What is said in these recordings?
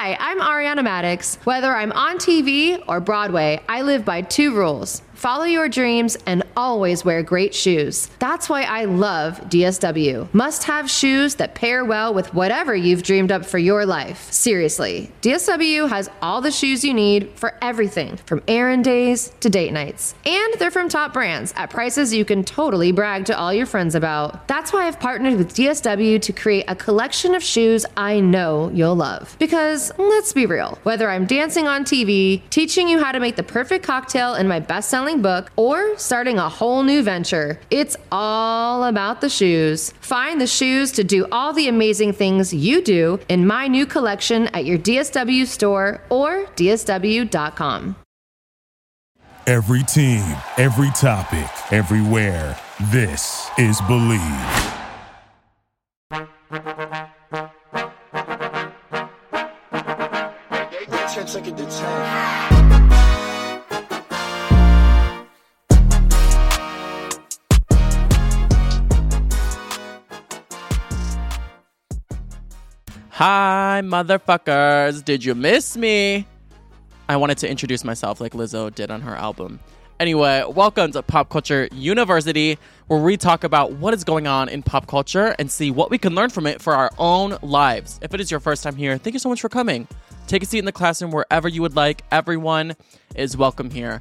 Hi, I'm Ariana Maddox. Whether I'm on TV or Broadway, I live by 2 rules. Follow your dreams and always wear great shoes. That's why I love DSW. Must-have shoes that pair well with whatever you've dreamed up for your life. Seriously, DSW has all the shoes you need for everything from errand days to date nights. And they're from top brands at prices you can totally brag to all your friends about. That's why I've partnered with DSW to create a collection of shoes I know you'll love. Because, let's be real, whether I'm dancing on TV, teaching you how to make the perfect cocktail in my best-selling book, or starting a whole new venture, it's all about the shoes. Find the shoes to do all the amazing things you do in my new collection at your DSW store or dsw.com. Every team, every topic, everywhere. This is Believe. Hi, motherfuckers. Did you miss me? I wanted to introduce myself like Lizzo did on her album. Anyway, welcome to Pop Culture University, where we talk about what is going on in pop culture and see what we can learn from it for our own lives. If it is your first time here, thank you so much for coming. Take a seat in the classroom wherever you would like. Everyone is welcome here.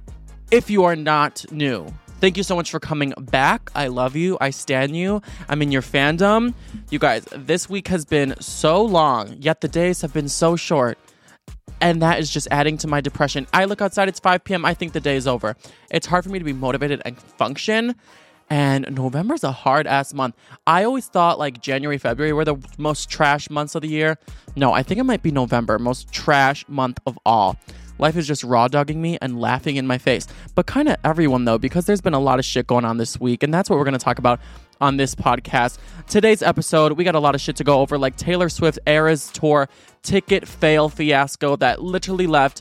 If you are not new, thank you so much for coming back. I love you. I stan you. I'm in your fandom. You guys, this week has been so long, yet the days have been so short. And that is just adding to my depression. I look outside, it's 5 p.m. I think the day is over. It's hard for me to be motivated and function. And November's a hard-ass month. I always thought like January, February were the most trash months of the year. No, I think it might be November, most trash month of all. Life is just raw dogging me and laughing in my face. But kind of everyone, though, because there's been a lot of shit going on this week. And that's what we're going to talk about on this podcast. Today's episode, we got a lot of shit to go over, like Taylor Swift Eras Tour ticket fail fiasco that literally left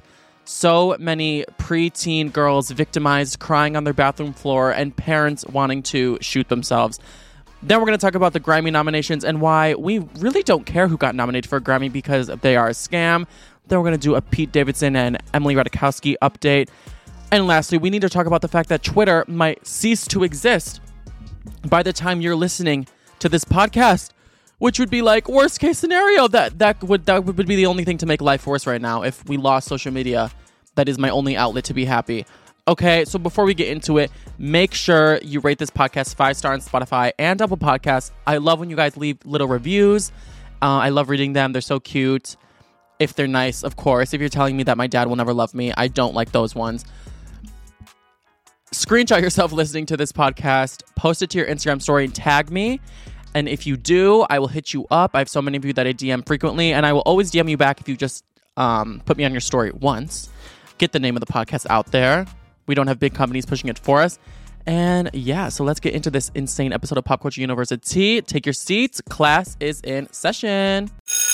so many preteen girls victimized, crying on their bathroom floor, and parents wanting to shoot themselves. Then we're going to talk about the Grammy nominations and why we really don't care who got nominated for a Grammy because they are a scam. Then we're going to do a Pete Davidson and Emily Ratajkowski update. And lastly, we need to talk about the fact that Twitter might cease to exist by the time you're listening to this podcast, which would be like worst case scenario. That would be the only thing to make life worse right now if we lost social media. That is my only outlet to be happy. Okay, so before we get into it, make sure you rate this podcast 5-star on Spotify and Apple Podcasts. I love when you guys leave little reviews. I love reading them. They're so cute. If they're nice, of course. If you're telling me that my dad will never love me, I don't like those ones. Screenshot yourself listening to this podcast, post it to your Instagram story, and tag me. And if you do, I will hit you up. I have so many of you that I DM frequently, and I will always DM you back if you just put me on your story once. Get the name of the podcast out there. We don't have big companies pushing it for us. And yeah, so let's get into this insane episode of Pop Culture University. Take your seats. Class is in session.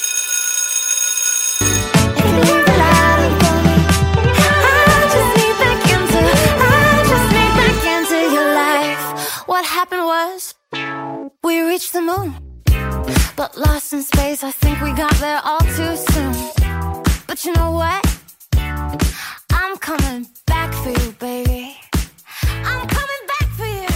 What happened was we reached the moon, but lost in space. I think we got there all too soon. But you know what? I'm coming back for you, baby. I'm coming back for you.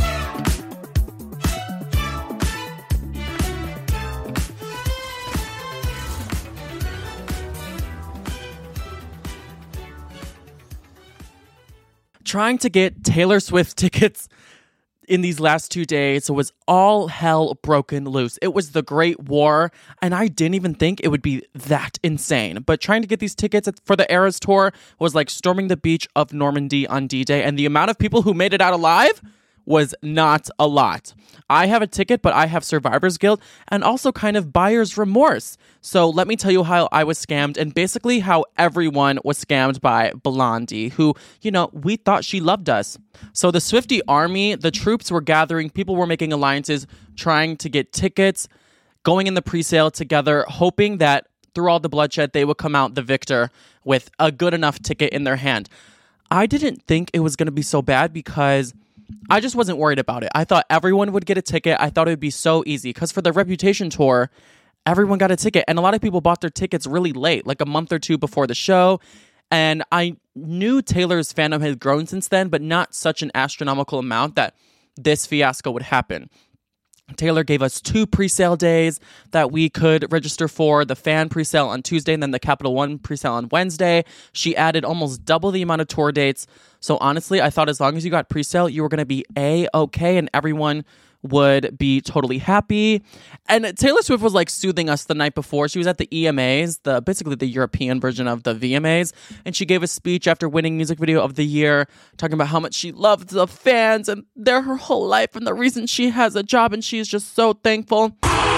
Trying to get Taylor Swift tickets in these last 2 days was all hell broken loose. It was the Great War, and I didn't even think it would be that insane. But trying to get these tickets for the Eras Tour was like storming the beach of Normandy on D-Day, and the amount of people who made it out alive was not a lot. I have a ticket, but I have survivor's guilt and also kind of buyer's remorse. So let me tell you how I was scammed and basically how everyone was scammed by Blondie, who, you know, we thought she loved us. So the Swiftie army, the troops were gathering, people were making alliances, trying to get tickets, going in the pre-sale together, hoping that through all the bloodshed, they would come out the victor with a good enough ticket in their hand. I didn't think it was going to be so bad because I just wasn't worried about it. I thought everyone would get a ticket. I thought it would be so easy because for the Reputation tour, everyone got a ticket. And a lot of people bought their tickets really late, like a month or two before the show. And I knew Taylor's fandom had grown since then, but not such an astronomical amount that this fiasco would happen. Taylor gave us 2 pre-sale days that we could register for, the fan pre-sale on Tuesday and then the Capital One pre-sale on Wednesday. She added almost double the amount of tour dates. So honestly, I thought as long as you got pre-sale, you were going to be A-okay and everyone would be totally happy. And Taylor Swift was like soothing us the night before. She was at the EMAs, basically the European version of the VMAs, and she gave a speech after winning Music Video of the Year, talking about how much she loved the fans and they're her whole life and the reason she has a job, and she's just so thankful.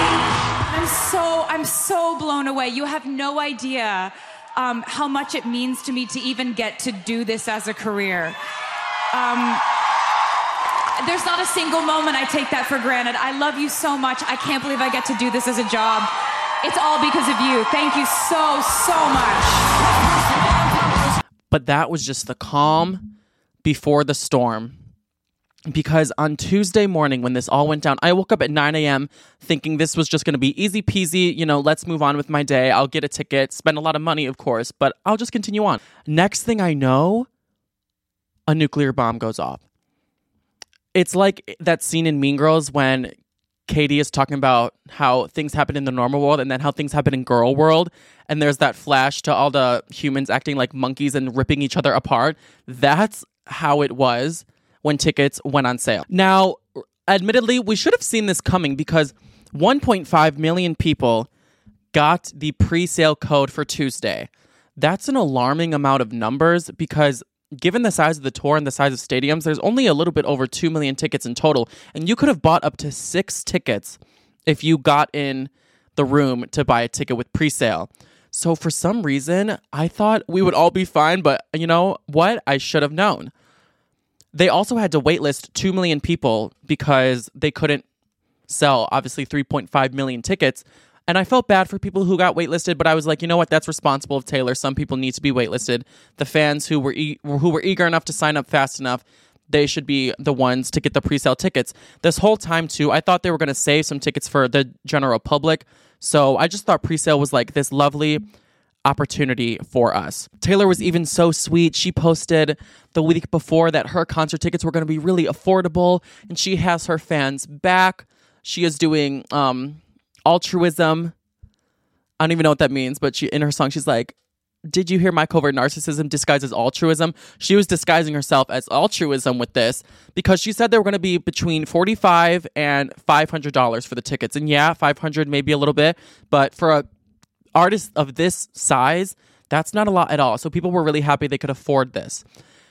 I'm so blown away. You have no idea how much it means to me to even get to do this as a career. There's not a single moment I take that for granted. I love you so much. I can't believe I get to do this as a job. It's all because of you. Thank you so much. But that was just the calm before the storm. Because on Tuesday morning when this all went down, I woke up at 9 a.m. thinking this was just going to be easy peasy. Let's move on with my day. I'll get a ticket, spend a lot of money, of course, but I'll just continue on. Next thing I know, a nuclear bomb goes off. It's like that scene in Mean Girls when Katie is talking about how things happen in the normal world and then how things happen in girl world. And there's that flash to all the humans acting like monkeys and ripping each other apart. That's how it was when tickets went on sale. Now, admittedly, we should have seen this coming because 1.5 million people got the pre-sale code for Tuesday. That's an alarming amount of numbers because given the size of the tour and the size of stadiums, there's only a little bit over 2 million tickets in total. And you could have bought up to 6 tickets if you got in the room to buy a ticket with pre-sale. So for some reason, I thought we would all be fine. But you know what? I should have known. They also had to waitlist 2 million people because they couldn't sell, obviously, 3.5 million tickets. And I felt bad for people who got waitlisted, but I was like, you know what? That's responsible of Taylor. Some people need to be waitlisted. The fans who were eager enough to sign up fast enough, they should be the ones to get the pre-sale tickets. This whole time, too, I thought they were going to save some tickets for the general public. So I just thought pre-sale was like this lovely opportunity for us. Taylor was even so sweet. She posted the week before that her concert tickets were going to be really affordable, and she has her fans back. She is doing altruism. I don't even know what that means, but in her song, she's like, did you hear my covert narcissism disguised as altruism? She was disguising herself as altruism with this because she said they were going to be between $45 and $500 for the tickets. And yeah, $500 maybe a little bit, but for a artist of this size, that's not a lot at all. So people were really happy they could afford this.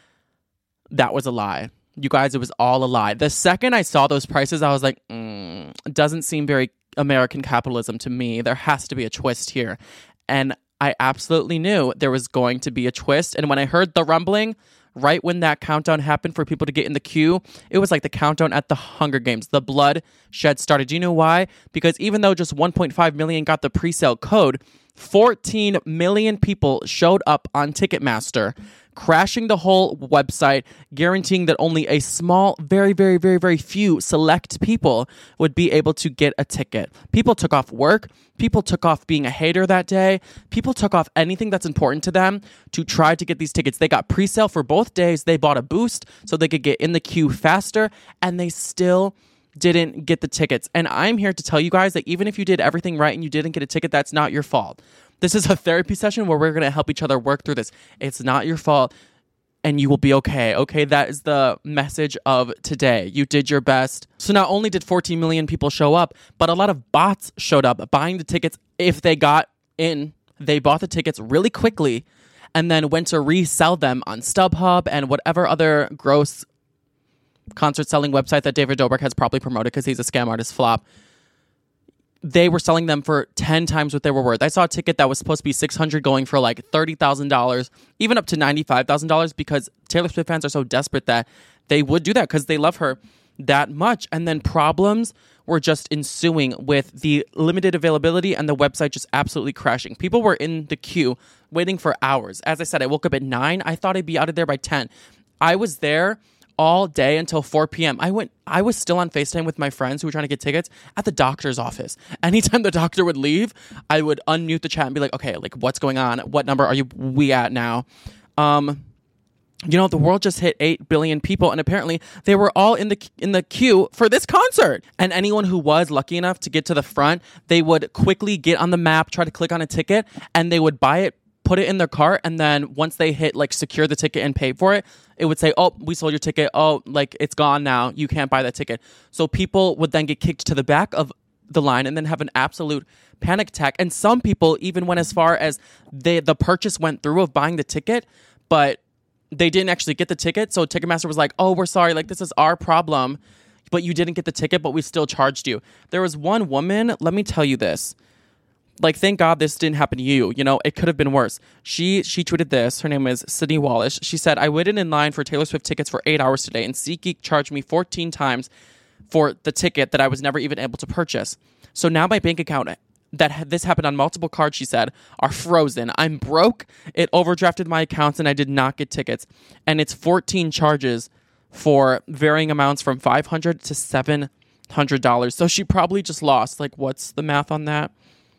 That was a lie. You guys, it was all a lie. The second I saw those prices, I was like, it doesn't seem very American capitalism to me. There has to be a twist here. And I absolutely knew there was going to be a twist. And when I heard the rumbling, right when that countdown happened for people to get in the queue, it was like the countdown at the Hunger Games. The blood shed started. Do you know why? Because even though just 1.5 million got the pre-sale code, 14 million people showed up on Ticketmaster, crashing the whole website, guaranteeing that only a small, very, very, very, very few select people would be able to get a ticket. People took off work. People took off being a hater that day. People took off anything that's important to them to try to get these tickets. They got pre-sale for both days. They bought a boost so they could get in the queue faster, and they still didn't get the tickets. And I'm here to tell you guys that even if you did everything right and you didn't get a ticket, that's not your fault. This is a therapy session where we're going to help each other work through this. It's not your fault, and you will be okay. Okay, that is the message of today. You did your best. So not only did 14 million people show up, but a lot of bots showed up buying the tickets. If they got in, they bought the tickets really quickly and then went to resell them on StubHub and whatever other gross concert selling website that David Dobrik has probably promoted because he's a scam artist flop. They were selling them for 10 times what they were worth. I saw a ticket that was supposed to be $600 going for like $30,000, even up to $95,000 because Taylor Swift fans are so desperate that they would do that because they love her that much. And then problems were just ensuing with the limited availability and the website just absolutely crashing. People were in the queue waiting for hours. As I said, I woke up at 9. I thought I'd be out of there by 10. I was there all day until 4 p.m. I was still on FaceTime with my friends who were trying to get tickets at the doctor's office. Anytime the doctor would leave, I would unmute the chat and be like, okay, like what's going on? What number are we at now? The world just hit 8 billion people, and apparently they were all in the queue for this concert. And anyone who was lucky enough to get to the front, they would quickly get on the map, try to click on a ticket, and they would buy it, put it in their cart, and then once they hit like secure the ticket and pay for it, it would say, oh, we sold your ticket. Oh, like it's gone now. You can't buy that ticket. So people would then get kicked to the back of the line and then have an absolute panic attack. And some people even went as far as the purchase went through of buying the ticket, but they didn't actually get the ticket. So Ticketmaster was like, oh, we're sorry. Like, this is our problem, but you didn't get the ticket, but we still charged you. There was one woman, let me tell you this. Like, thank God this didn't happen to you. You know, it could have been worse. She tweeted this. Her name is Sydney Wallace. She said, I waited in line for Taylor Swift tickets for 8 hours today, and SeatGeek charged me 14 times for the ticket that I was never even able to purchase. So now my bank account, this happened on multiple cards, she said, are frozen. I'm broke. It overdrafted my accounts, and I did not get tickets. And it's 14 charges for varying amounts from $500 to $700. So she probably just lost. Like, what's the math on that?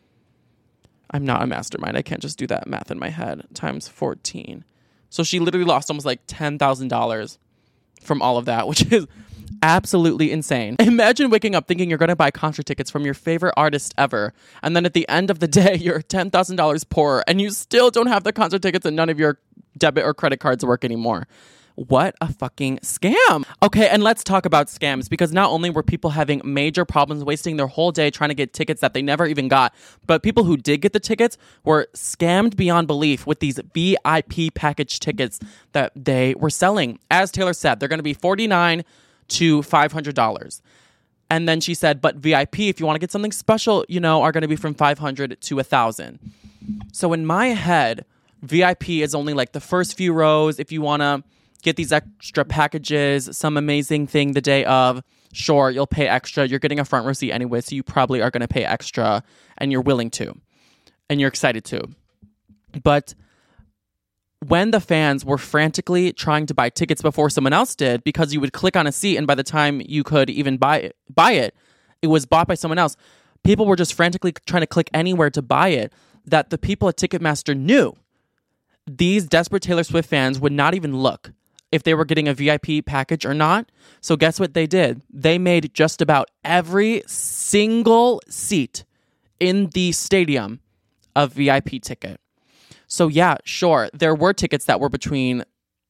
I'm not a mastermind. I can't just do that math in my head. Times 14. So she literally lost almost like $10,000 from all of that, which is absolutely insane. Imagine waking up thinking you're going to buy concert tickets from your favorite artist ever, and then at the end of the day, you're $10,000 poorer, and you still don't have the concert tickets, and none of your debit or credit cards work anymore. What a fucking scam. Okay, and let's talk about scams, because not only were people having major problems wasting their whole day trying to get tickets that they never even got, but people who did get the tickets were scammed beyond belief with these VIP package tickets that they were selling. As Taylor said, they're going to be $49 to $500. And then she said, but VIP, if you want to get something special, are going to be from $500 to $1,000. So in my head, VIP is only like the first few rows. If you want to get these extra packages, some amazing thing the day of, sure, you'll pay extra. You're getting a front row seat anyway, so you probably are going to pay extra, and you're willing to, and you're excited to. But when the fans were frantically trying to buy tickets before someone else did, because you would click on a seat, and by the time you could even buy it, it was bought by someone else. People were just frantically trying to click anywhere to buy it, that the people at Ticketmaster knew these desperate Taylor Swift fans would not even look if they were getting a VIP package or not. So guess what they did? They made just about every single seat in the stadium a VIP ticket. So yeah, sure, there were tickets that were between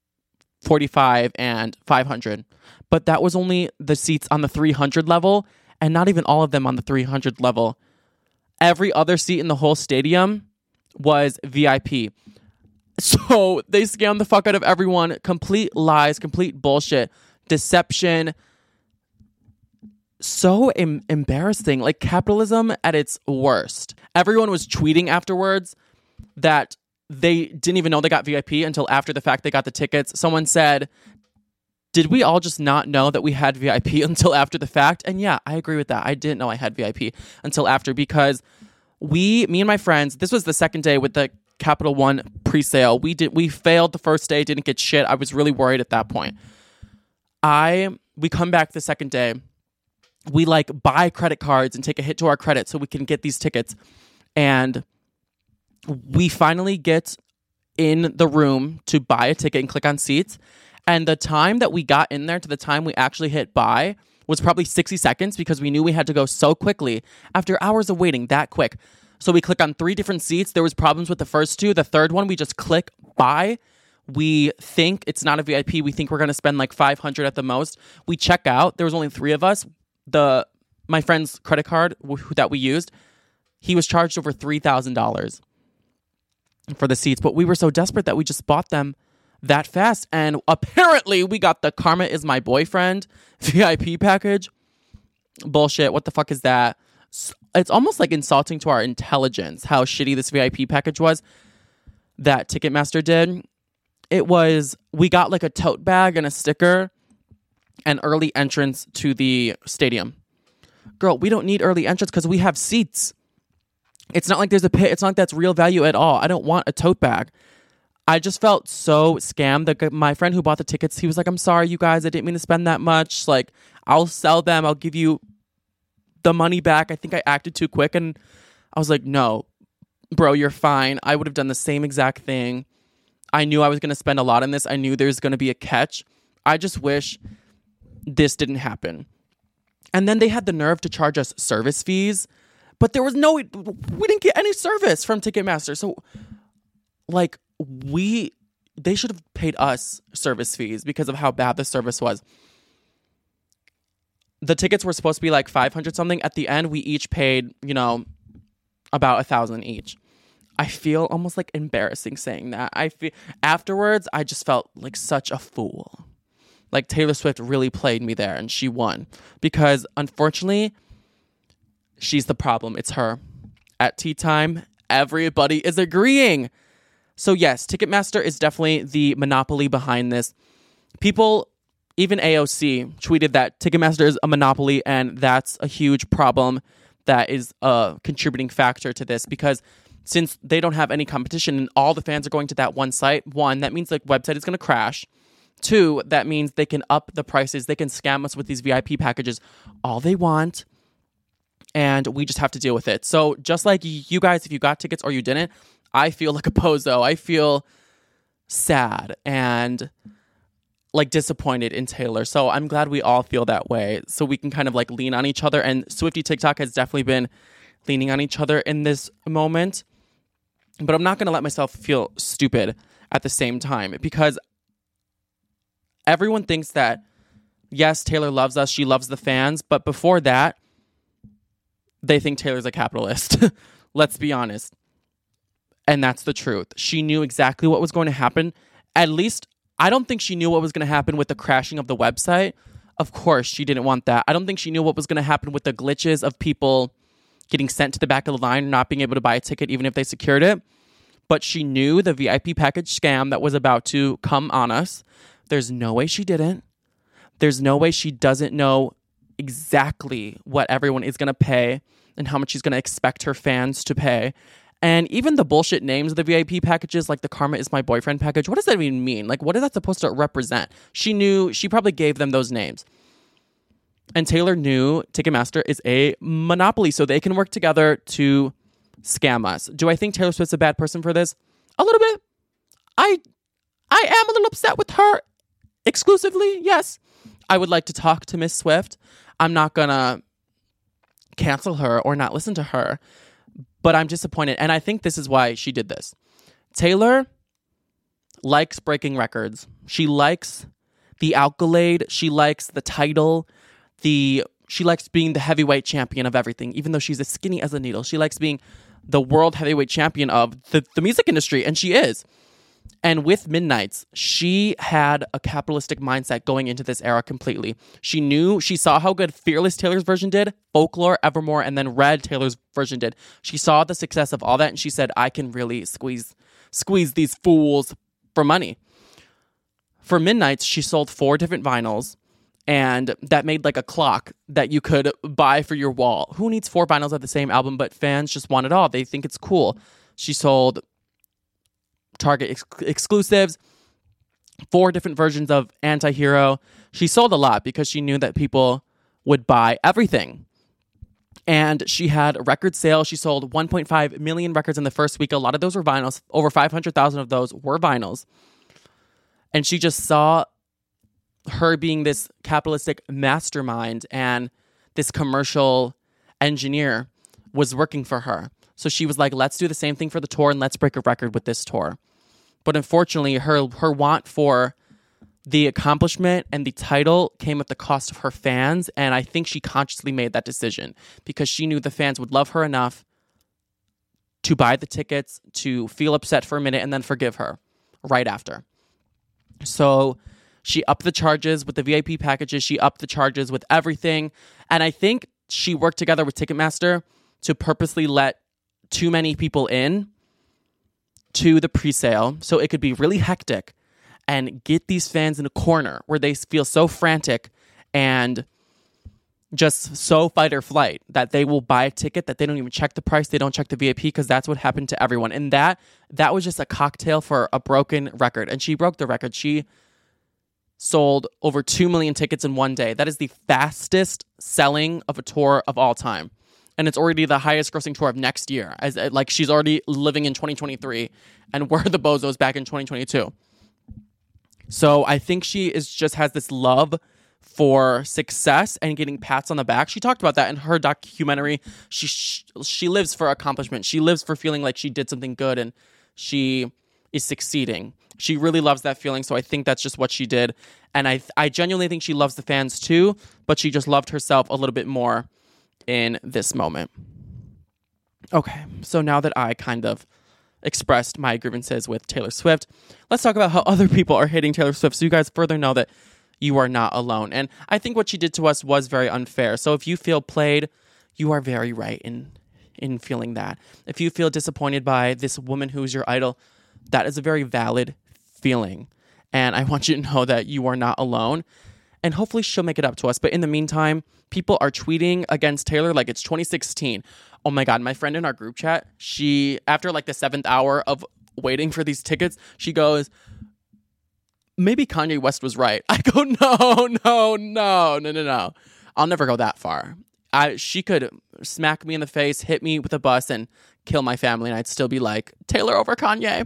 $45 and $500, but that was only the seats on the 300 level, and not even all of them on the 300 level. Every other seat in the whole stadium was VIP. So they scammed the fuck out of everyone. Complete lies, complete bullshit, deception. So embarrassing. Like capitalism at its worst. Everyone was tweeting afterwards that they didn't even know they got VIP until after the fact they got the tickets. Someone said, did we all just not know that we had VIP until after the fact? And yeah, I agree with that. I didn't know I had VIP until after, because me and my friends, this was the second day with the Capital One pre-sale. We failed the first day, didn't get shit. I was really worried at that point. We come back the second day. We buy credit cards and take a hit to our credit so we can get these tickets. And we finally get in the room to buy a ticket and click on seats. And the time that we got in there to the time we actually hit buy was probably 60 seconds, because we knew we had to go so quickly after hours of waiting that quick. So we click on 3 different seats. There was problems with the first 2. The third one, we just click buy. We think it's not a VIP. We think we're going to spend $500 at the most. We check out. There was only 3 of us. My friend's credit card that we used, he was charged over $3,000 for the seats. But we were so desperate that we just bought them that fast. And apparently we got the Karma Is My Boyfriend VIP package. Bullshit. What the fuck is that? It's almost insulting to our intelligence how shitty this VIP package was that Ticketmaster did. We got a tote bag and a sticker and early entrance to the stadium. Girl, we don't need early entrance because we have seats. It's not like there's a pit. It's not like that's real value at all. I don't want a tote bag. I just felt so scammed. My friend who bought the tickets, he was like, I'm sorry, you guys, I didn't mean to spend that much. Like, I'll sell them. I'll give you the money back. I think I acted too quick. And I was like, no, bro, you're fine. I would have done the same exact thing. I knew I was going to spend a lot on this. I knew there's going to be a catch. I just wish this didn't happen. And then they had the nerve to charge us service fees. But there was we didn't get any service from Ticketmaster. So, like, they should have paid us service fees because of how bad the service was. The tickets were supposed to be like 500 something. At the end, we each paid, about 1,000 each. I feel almost like embarrassing saying that. Afterwards, I just felt like such a fool. Like Taylor Swift really played me there and she won because unfortunately, she's the problem. It's her. At tea time, everybody is agreeing. So yes, Ticketmaster is definitely the monopoly behind this. People, even AOC, tweeted that Ticketmaster is a monopoly and that's a huge problem that is a contributing factor to this because since they don't have any competition and all the fans are going to that one site, one, that means the website is going to crash. Two, that means they can up the prices. They can scam us with these VIP packages all they want. And we just have to deal with it. So just like you guys, if you got tickets or you didn't, I feel like a bozo. I feel sad and like disappointed in Taylor. So I'm glad we all feel that way. So we can kind of like lean on each other. And Swiftie TikTok has definitely been leaning on each other in this moment. But I'm not going to let myself feel stupid at the same time because everyone thinks that, yes, Taylor loves us. She loves the fans. But before that, they think Taylor's a capitalist. Let's be honest. And that's the truth. She knew exactly what was going to happen. At least, I don't think she knew what was going to happen with the crashing of the website. Of course, she didn't want that. I don't think she knew what was going to happen with the glitches of people getting sent to the back of the line, not being able to buy a ticket even if they secured it. But she knew the VIP package scam that was about to come on us. There's no way she didn't. There's no way she doesn't know exactly what everyone is going to pay and how much she's going to expect her fans to pay. And even the bullshit names of the VIP packages, like the Karma is My Boyfriend package, what does that even mean? Like, what is that supposed to represent? She knew, she probably gave them those names. And Taylor knew Ticketmaster is a monopoly, so they can work together to scam us. Do I think Taylor Swift's a bad person for this? A little bit. I am a little upset with her exclusively, yes. I would like to talk to Miss Swift. I'm not gonna cancel her or not listen to her, but I'm disappointed. And I think this is why she did this. Taylor likes breaking records. She likes the accolade. She likes the title. She likes being the heavyweight champion of everything, even though she's as skinny as a needle. She likes being the world heavyweight champion of the music industry, and she is. And with Midnights, she had a capitalistic mindset going into this era completely. She saw how good Fearless Taylor's version did, Folklore, Evermore, and then Red Taylor's version did. She saw the success of all that, and she said, I can really squeeze these fools for money. For Midnights, she sold 4 different vinyls, and that made like a clock that you could buy for your wall. Who needs 4 vinyls of the same album? But fans just want it all. They think it's cool. She sold Target exclusives, 4 different versions of Anti-Hero. She sold a lot because she knew that people would buy everything. And she had a record sale. She sold 1.5 million records in the first week. A lot of those were vinyls. Over 500,000 of those were vinyls. And she just saw her being this capitalistic mastermind and this commercial engineer was working for her. So she was like, let's do the same thing for the tour and let's break a record with this tour. But unfortunately, her want for the accomplishment and the title came at the cost of her fans. And I think she consciously made that decision because she knew the fans would love her enough to buy the tickets, to feel upset for a minute, and then forgive her right after. So she upped the charges with the VIP packages. She upped the charges with everything. And I think she worked together with Ticketmaster to purposely let too many people in to the pre-sale so it could be really hectic and get these fans in a corner where they feel so frantic and just so fight or flight that they will buy a ticket that they don't even check the price. They don't check the VIP because that's what happened to everyone. And that was just a cocktail for a broken record. And she broke the record. She sold over 2 million tickets in one day. That is the fastest selling of a tour of all time. And it's already the highest grossing tour of next year. As like she's already living in 2023 and we're the bozos back in 2022. So I think she just has this love for success and getting pats on the back. She talked about that in her documentary. She lives for accomplishment. She lives for feeling like she did something good and she is succeeding. She really loves that feeling, so I think that's just what she did. And I genuinely think she loves the fans too, but she just loved herself a little bit more in this moment. Okay, so now that I kind of expressed my grievances with Taylor Swift, let's talk about how other people are hating Taylor Swift so you guys further know that you are not alone. And I think what she did to us was very unfair. So if you feel played, you are very right in feeling that. If you feel disappointed by this woman who's your idol, that is a very valid feeling. And I want you to know that you are not alone. And hopefully she'll make it up to us. But in the meantime, people are tweeting against Taylor like it's 2016. Oh my God, my friend in our group chat, she, after like the 7th hour of waiting for these tickets, she goes, maybe Kanye West was right. I go, no. I'll never go that far. She could smack me in the face, hit me with a bus, and kill my family, and I'd still be like, Taylor over Kanye.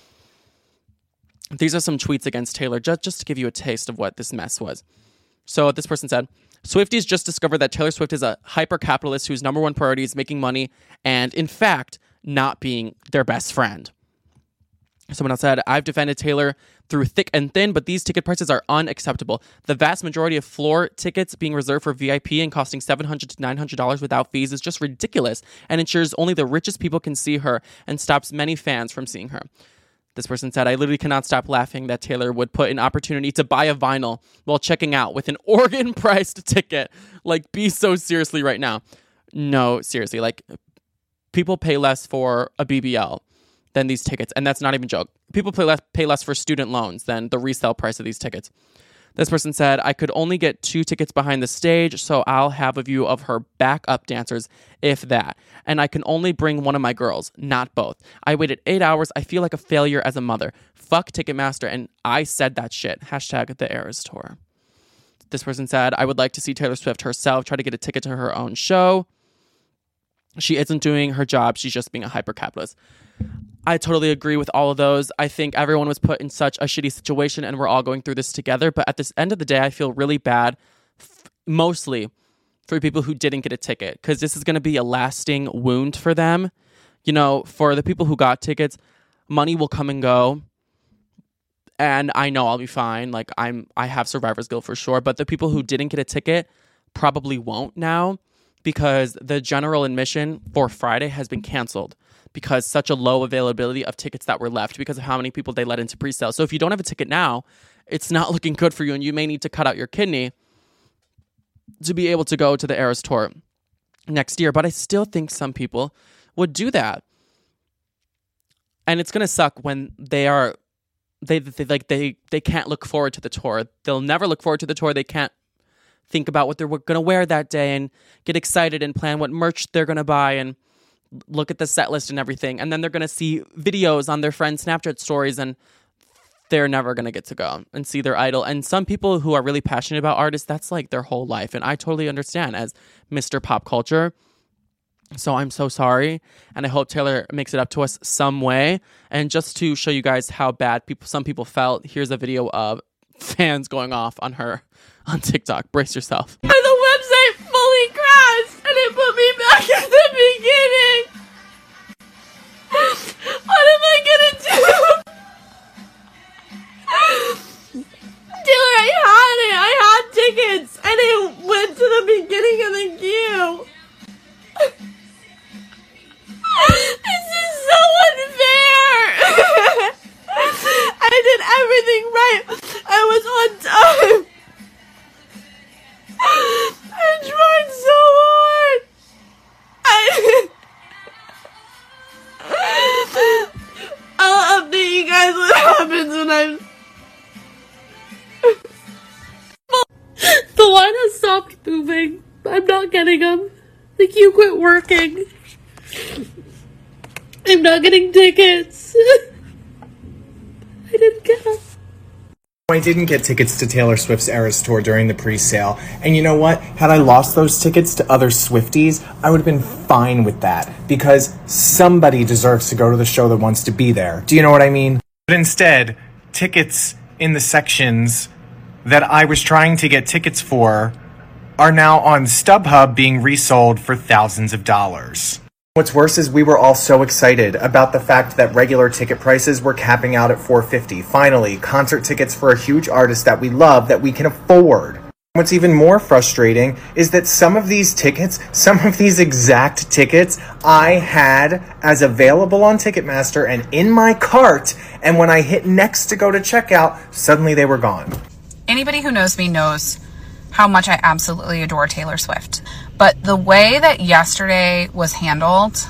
These are some tweets against Taylor, just to give you a taste of what this mess was. So this person said, Swifties just discovered that Taylor Swift is a hyper-capitalist whose number one priority is making money and, in fact, not being their best friend. Someone else said, I've defended Taylor through thick and thin, but these ticket prices are unacceptable. The vast majority of floor tickets being reserved for VIP and costing $700 to $900 without fees is just ridiculous and ensures only the richest people can see her and stops many fans from seeing her. This person said, I literally cannot stop laughing that Taylor would put an opportunity to buy a vinyl while checking out with an organ-priced ticket. Like, be so seriously right now. No, seriously. Like, people pay less for a BBL than these tickets. And that's not even a joke. People pay less for student loans than the resale price of these tickets. This person said, I could only get 2 tickets behind the stage, so I'll have a view of her backup dancers, if that. And I can only bring one of my girls, not both. I waited 8 hours. I feel like a failure as a mother. Fuck Ticketmaster, and I said that shit. Hashtag the Eras Tour. This person said, I would like to see Taylor Swift herself try to get a ticket to her own show. She isn't doing her job. She's just being a hyper-capitalist. I totally agree with all of those. I think everyone was put in such a shitty situation and we're all going through this together. But at this end of the day, I feel really bad, mostly for people who didn't get a ticket, because this is going to be a lasting wound for them. You know, for the people who got tickets, money will come and go. And I know I'll be fine. Like I have survivor's guilt for sure. But the people who didn't get a ticket probably won't now, because the general admission for Friday has been canceled because such a low availability of tickets that were left because of how many people they let into pre-sale. So if you don't have a ticket now, it's not looking good for you and you may need to cut out your kidney to be able to go to the Eras Tour next year. But I still think some people would do that. And it's going to suck when they can't look forward to the tour. They'll never look forward to the tour. They can't think about what they're going to wear that day and get excited and plan what merch they're going to buy and look at the set list and everything. And then they're going to see videos on their friends' Snapchat stories and they're never going to get to go and see their idol. And some people who are really passionate about artists, that's like their whole life. And I totally understand as Mr. Pop Culture. So I'm so sorry. And I hope Taylor makes it up to us some way. And just to show you guys how bad some people felt, here's a video of fans going off on her on TikTok. Brace yourself. The website fully crashed and it put me back at the beginning. What am I gonna do? Taylor, I had tickets and it went to the beginning of the queue. This is so unfair. I did everything right. I was on time. I tried so hard. I'll update you guys what happens when I'm... The line has stopped moving. I'm not getting them. Like, you quit working. I'm not getting tickets. I didn't get them. I didn't get tickets to Taylor Swift's Eras Tour during the pre-sale. And you know what? Had I lost those tickets to other Swifties, I would have been fine with that. Because somebody deserves to go to the show that wants to be there. Do you know what I mean? But instead, tickets in the sections that I was trying to get tickets for are now on StubHub being resold for thousands of dollars. What's worse is we were all so excited about the fact that regular ticket prices were capping out at $450. Finally, concert tickets for a huge artist that we love that we can afford. What's even more frustrating is that some of these tickets, some of these exact tickets, I had as available on Ticketmaster and in my cart, and when I hit next to go to checkout, suddenly they were gone. Anybody who knows me knows how much I absolutely adore Taylor Swift. But the way that yesterday was handled,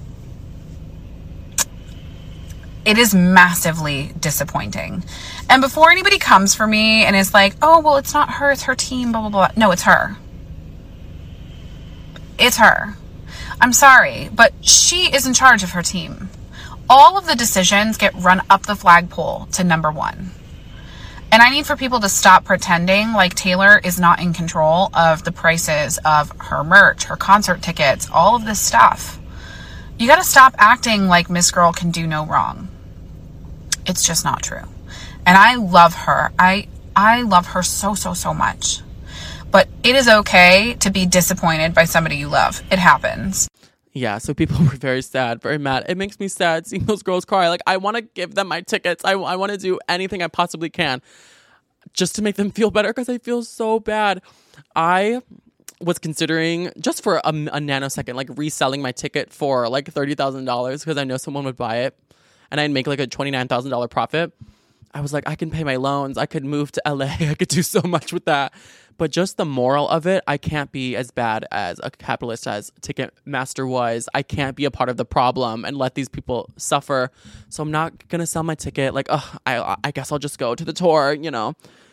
it is massively disappointing. And before anybody comes for me and is like, oh, well, it's not her, it's her team, blah, blah, blah. No, it's her. It's her. I'm sorry, but she is in charge of her team. All of the decisions get run up the flagpole to number one. And I need for people to stop pretending like Taylor is not in control of the prices of her merch, her concert tickets, all of this stuff. You got to stop acting like Miss Girl can do no wrong. It's just not true. And I love her. I love her so, so, so much. But it is okay to be disappointed by somebody you love. It happens. Yeah, so people were very sad, very mad. It makes me sad seeing those girls cry. Like, I want to give them my tickets. I want to do anything I possibly can just to make them feel better because I feel so bad. I was considering, just for a nanosecond, like reselling my ticket for like $30,000 because I know someone would buy it and I'd make like a $29,000 profit. I was like, I can pay my loans. I could move to LA. I could do so much with that. But just the moral of it, I can't be as bad as a capitalist as Ticketmaster was. I can't be a part of the problem and let these people suffer. So I'm not going to sell my ticket. Like, I guess I'll just go to the tour, you know.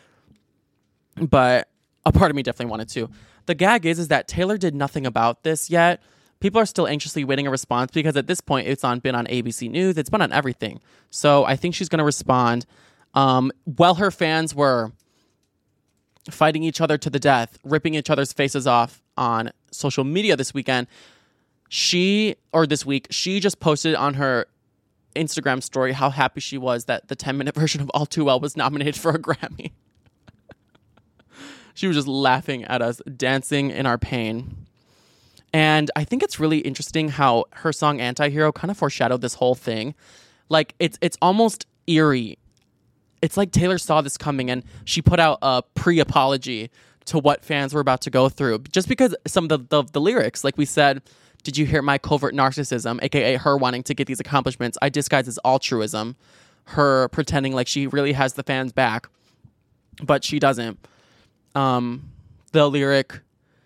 But a part of me definitely wanted to. The gag is that Taylor did nothing about this yet. People are still anxiously waiting a response because at this point it's been on ABC News. It's been on everything. So I think she's going to respond. While her fans were fighting each other to the death, ripping each other's faces off on social media this week, she just posted on her Instagram story how happy she was that the 10-minute version of All Too Well was nominated for a Grammy. She was just laughing at us, dancing in our pain. And I think it's really interesting how her song Anti-Hero kind of foreshadowed this whole thing. Like, it's almost eerie. It's like Taylor saw this coming and she put out a pre-apology to what fans were about to go through. Just because some of the lyrics, like we said, did you hear my covert narcissism, aka her wanting to get these accomplishments, I disguise as altruism, her pretending like she really has the fans back, but she doesn't. The lyric,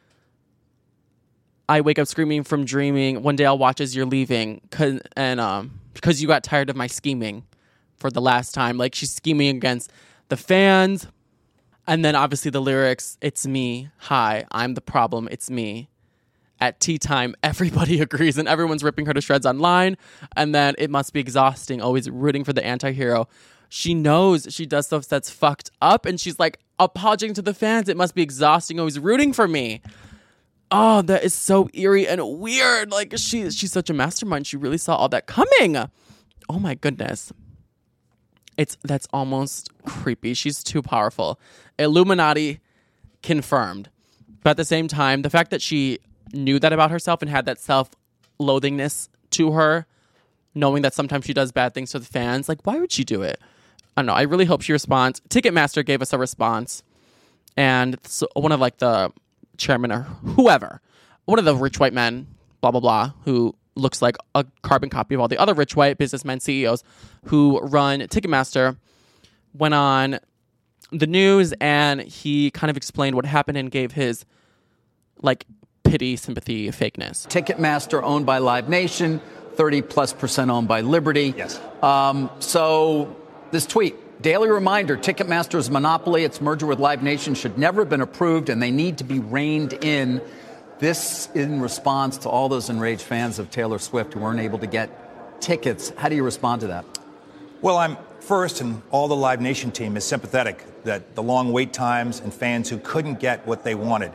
I wake up screaming from dreaming, one day I'll watch as you're leaving, because you got tired of my scheming for the last time. Like, she's scheming against the fans. And then obviously the lyrics, it's me, hi, I'm the problem, it's me. At tea time, everybody agrees and everyone's ripping her to shreds online. And then it must be exhausting, always rooting for the anti-hero. She knows she does stuff that's fucked up and she's like apologizing to the fans. It must be exhausting, always rooting for me. Oh, that is so eerie and weird. Like, she's such a mastermind. She really saw all that coming. Oh my goodness. That's almost creepy. She's too powerful. Illuminati confirmed. But at the same time, the fact that she knew that about herself and had that self-loathingness to her, knowing that sometimes she does bad things to the fans, like, why would she do it? I don't know. I really hope she responds. Ticketmaster gave us a response. And so one of, like, the chairman or whoever, one of the rich white men, blah, blah, blah, who looks like a carbon copy of all the other rich white businessmen, CEOs who run Ticketmaster, went on the news and he kind of explained what happened and gave his, like, pity, sympathy, fakeness. Ticketmaster owned by Live Nation, 30+% owned by Liberty. Yes. So this tweet, daily reminder, Ticketmaster's monopoly, its merger with Live Nation should never have been approved and they need to be reined in. This in response to all those enraged fans of Taylor Swift who weren't able to get tickets. How do you respond to that? Well, I'm first, and all the Live Nation team is sympathetic that the long wait times and fans who couldn't get what they wanted.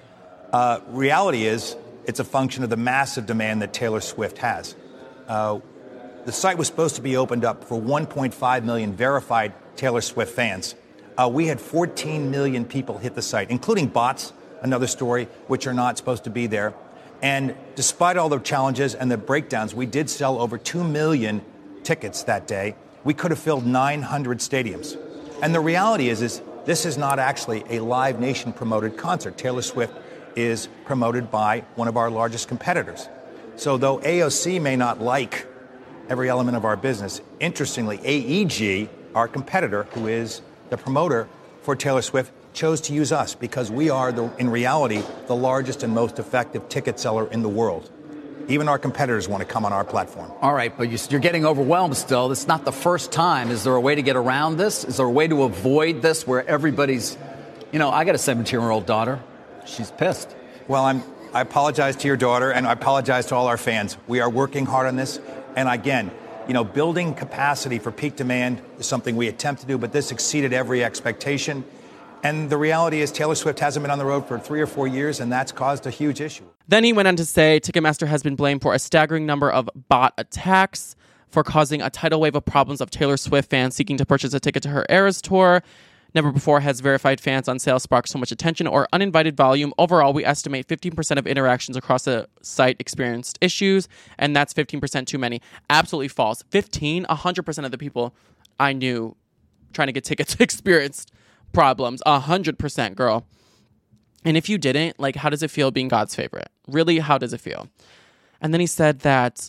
Reality is, it's a function of the massive demand that Taylor Swift has. The site was supposed to be opened up for 1.5 million verified Taylor Swift fans. We had 14 million people hit the site, including bots, another story, which are not supposed to be there. And despite all the challenges and the breakdowns, we did sell over 2 million tickets that day. We could have filled 900 stadiums. And the reality is this is not actually a Live Nation promoted concert. Taylor Swift is promoted by one of our largest competitors. So though AOC may not like every element of our business, interestingly, AEG, our competitor, who is the promoter for Taylor Swift, chose to use us because we are, in reality, the largest and most effective ticket seller in the world. Even our competitors want to come on our platform. All right, but you're getting overwhelmed still. This is not the first time. Is there a way to get around this? Is there a way to avoid this where everybody's, I got a 17-year-old daughter. She's pissed. Well, I apologize to your daughter, and I apologize to all our fans. We are working hard on this. And again, building capacity for peak demand is something we attempt to do, but this exceeded every expectation. And the reality is Taylor Swift hasn't been on the road for 3 or 4 years, and that's caused a huge issue. Then he went on to say Ticketmaster has been blamed for a staggering number of bot attacks for causing a tidal wave of problems of Taylor Swift fans seeking to purchase a ticket to her Eras tour. Never before has verified fans on sale sparked so much attention or uninvited volume. Overall, we estimate 15% of interactions across the site experienced issues, and that's 15% too many. Absolutely false. 100% of the people I knew trying to get tickets experienced problems. 100%, girl. And if you didn't, how does it feel being God's favorite? Really, how does it feel? And then he said that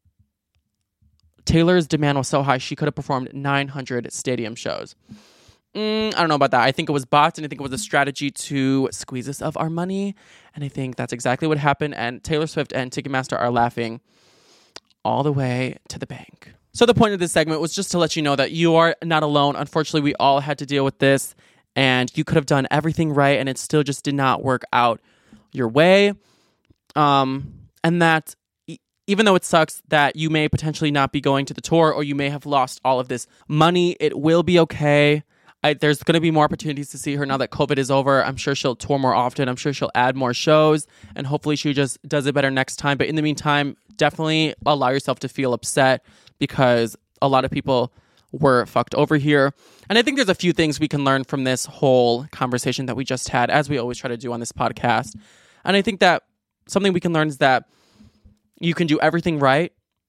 Taylor's demand was so high she could have performed 900 stadium shows. I don't know about that. I think it was bots, and I think it was a strategy to squeeze us of our money. And I think that's exactly what happened. And Taylor Swift and Ticketmaster are laughing all the way to the bank. So the point of this segment was just to let you know that you are not alone. Unfortunately, we all had to deal with this, and you could have done everything right, and it still just did not work out your way. And that even though it sucks that you may potentially not be going to the tour, or you may have lost all of this money, it will be okay. There's going to be more opportunities to see her now that COVID is over. I'm sure she'll tour more often. I'm sure she'll add more shows, and hopefully she just does it better next time. But in the meantime, definitely allow yourself to feel upset because a lot of people were fucked over here. And I think there's a few things we can learn from this whole conversation that we just had, as we always try to do on this podcast. And I think that something we can learn is that you can do everything right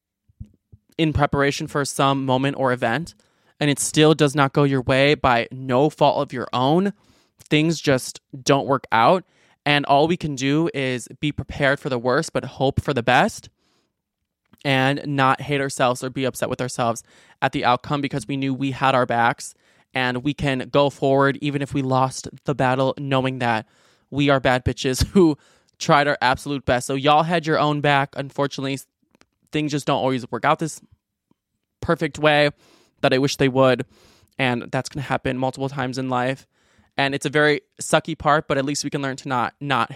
in preparation for some moment or event, and it still does not go your way by no fault of your own. Things just don't work out. And all we can do is be prepared for the worst, but hope for the best, and not hate ourselves or be upset with ourselves at the outcome, because we knew we had our backs, and we can go forward even if we lost the battle, knowing that we are bad bitches who tried our absolute best. So y'all had your own back. Unfortunately, things just don't always work out this perfect way that I wish they would, and that's going to happen multiple times in life. And it's a very sucky part, but at least we can learn to not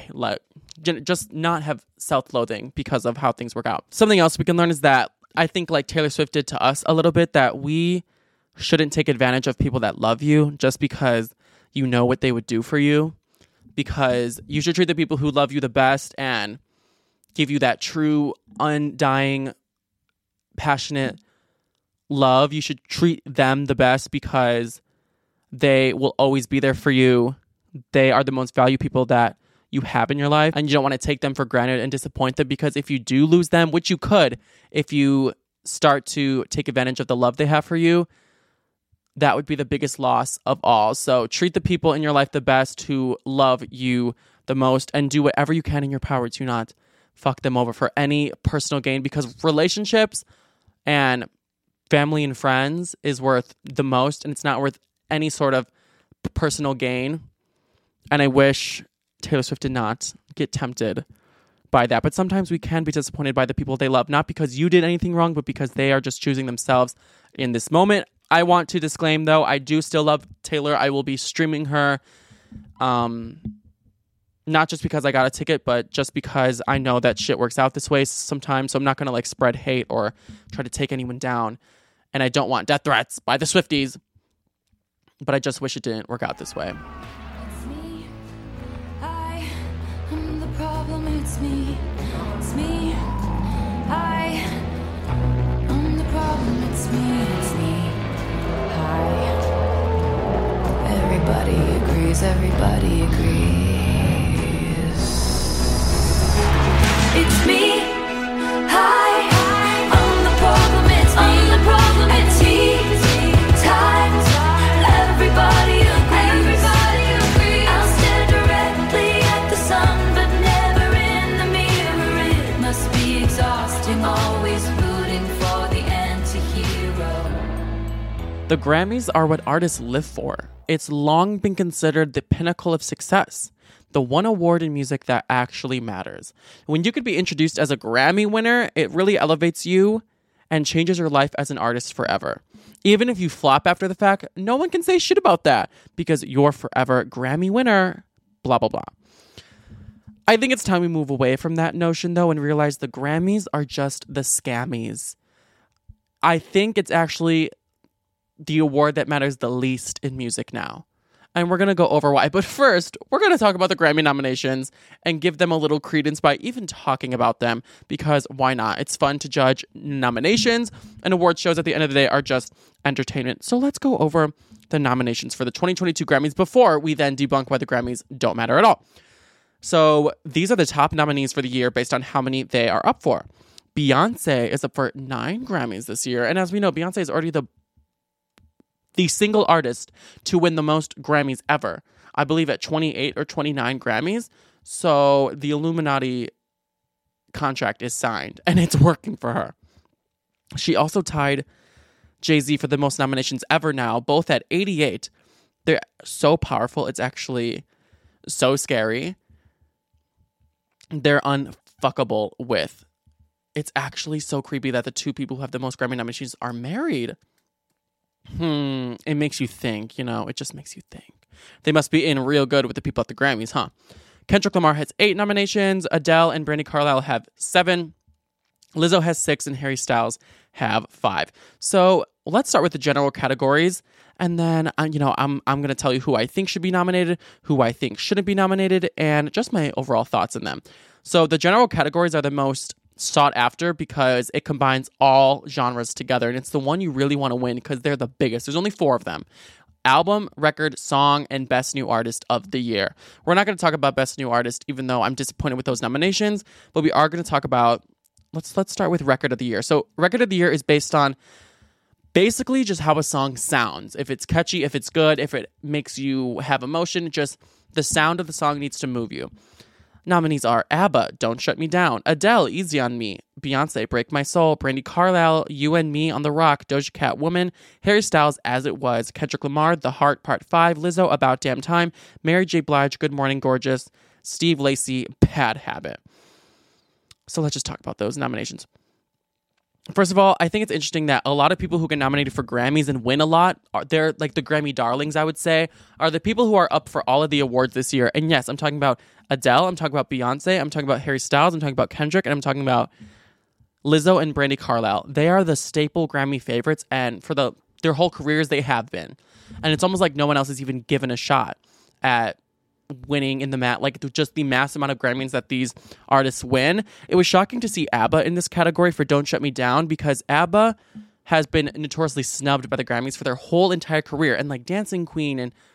have self-loathing because of how things work out. Something else we can learn is that I think, like Taylor Swift did to us a little bit, that we shouldn't take advantage of people that love you just because you know what they would do for you, because you should treat the people who love you the best and give you that true, undying, passionate love. You should treat them the best because they will always be there for you. They are the most valued people that you have in your life, and you don't want to take them for granted and disappoint them, because if you do lose them, which you could if you start to take advantage of the love they have for you, that would be the biggest loss of all. So treat the people in your life the best who love you the most, and do whatever you can in your power to not fuck them over for any personal gain, because relationships and family and friends is worth the most, and it's not worth any sort of personal gain. And I wish Taylor Swift did not get tempted by that. But sometimes we can be disappointed by the people they love, not because you did anything wrong, but because they are just choosing themselves in this moment. I want to disclaim, though, I do still love Taylor. I will be streaming her Not just because I got a ticket, but just because I know that shit works out this way sometimes. So I'm not going to like spread hate or try to take anyone down. And I don't want death threats by the Swifties. But I just wish it didn't work out this way. It's me. I am the problem. It's me. It's me. I am the problem. It's me. It's me. Hi. Everybody agrees. Everybody agrees. It's me. Hi. I'm the problem. It's me. I'm the problem. It's me. Times. Everybody agrees. I'll stare directly at the sun, but never in the mirror. It must be exhausting, always rooting for the anti-hero. The Grammys are what artists live for. It's long been considered the pinnacle of success, the one award in music that actually matters. When you could be introduced as a Grammy winner, it really elevates you and changes your life as an artist forever. Even if you flop after the fact, no one can say shit about that because you're forever Grammy winner, blah, blah, blah. I think it's time we move away from that notion, though, and realize the Grammys are just the scammies. I think it's actually the award that matters the least in music now. And we're going to go over why. But first, we're going to talk about the Grammy nominations and give them a little credence by even talking about them, because why not? It's fun to judge nominations, and award shows at the end of the day are just entertainment. So let's go over the nominations for the 2022 Grammys before we then debunk why the Grammys don't matter at all. So these are the top nominees for the year based on how many they are up for. Beyonce is up for 9 Grammys this year. And as we know, Beyonce is already the single artist to win the most Grammys ever. I believe at 28 or 29 Grammys. So the Illuminati contract is signed and it's working for her. She also tied Jay-Z for the most nominations ever now, both at 88. They're so powerful. It's actually so scary. They're unfuckable with. It's actually so creepy that the two people who have the most Grammy nominations are married. It makes you think, it just makes you think. They must be in real good with the people at the Grammys, huh? Kendrick Lamar has 8 nominations. Adele and Brandi Carlile have 7. Lizzo has 6 and Harry Styles have 5. So let's start with the general categories. And then, I'm going to tell you who I think should be nominated, who I think shouldn't be nominated, and just my overall thoughts on them. So the general categories are the most sought after because it combines all genres together, and it's the one you really want to win because they're the biggest. There's only 4 of them: album, record, song, and best new artist of the year. We're not going to talk about best new artist, even though I'm disappointed with those nominations, but we are going to talk about, let's start with record of the year. So record of the year is based on basically just how a song sounds. If it's catchy, if it's good, if it makes you have emotion, just the sound of the song needs to move you. Nominees are ABBA, Don't Shut Me Down; Adele, Easy on Me; Beyonce, Break My Soul; Brandi Carlile, You and Me on the Rock; Doja Cat, Woman; Harry Styles, As It Was; Kendrick Lamar, The Heart Part 5; Lizzo, About Damn Time; Mary J. Blige, Good Morning Gorgeous; Steve Lacy, Bad Habit. So let's just talk about those nominations. First of all, I think it's interesting that a lot of people who get nominated for Grammys and win a lot, they're like the Grammy darlings, I would say, are the people who are up for all of the awards this year. And yes, I'm talking about Adele, I'm talking about Beyonce, I'm talking about Harry Styles, I'm talking about Kendrick, and I'm talking about Lizzo and Brandi Carlile. They are the staple Grammy favorites, and for their whole careers, they have been. And it's almost like no one else is even given a shot at winning in just the mass amount of Grammys that these artists win. It was shocking to see ABBA in this category for Don't Shut Me Down, because ABBA has been notoriously snubbed by the Grammys for their whole entire career, and like Dancing Queen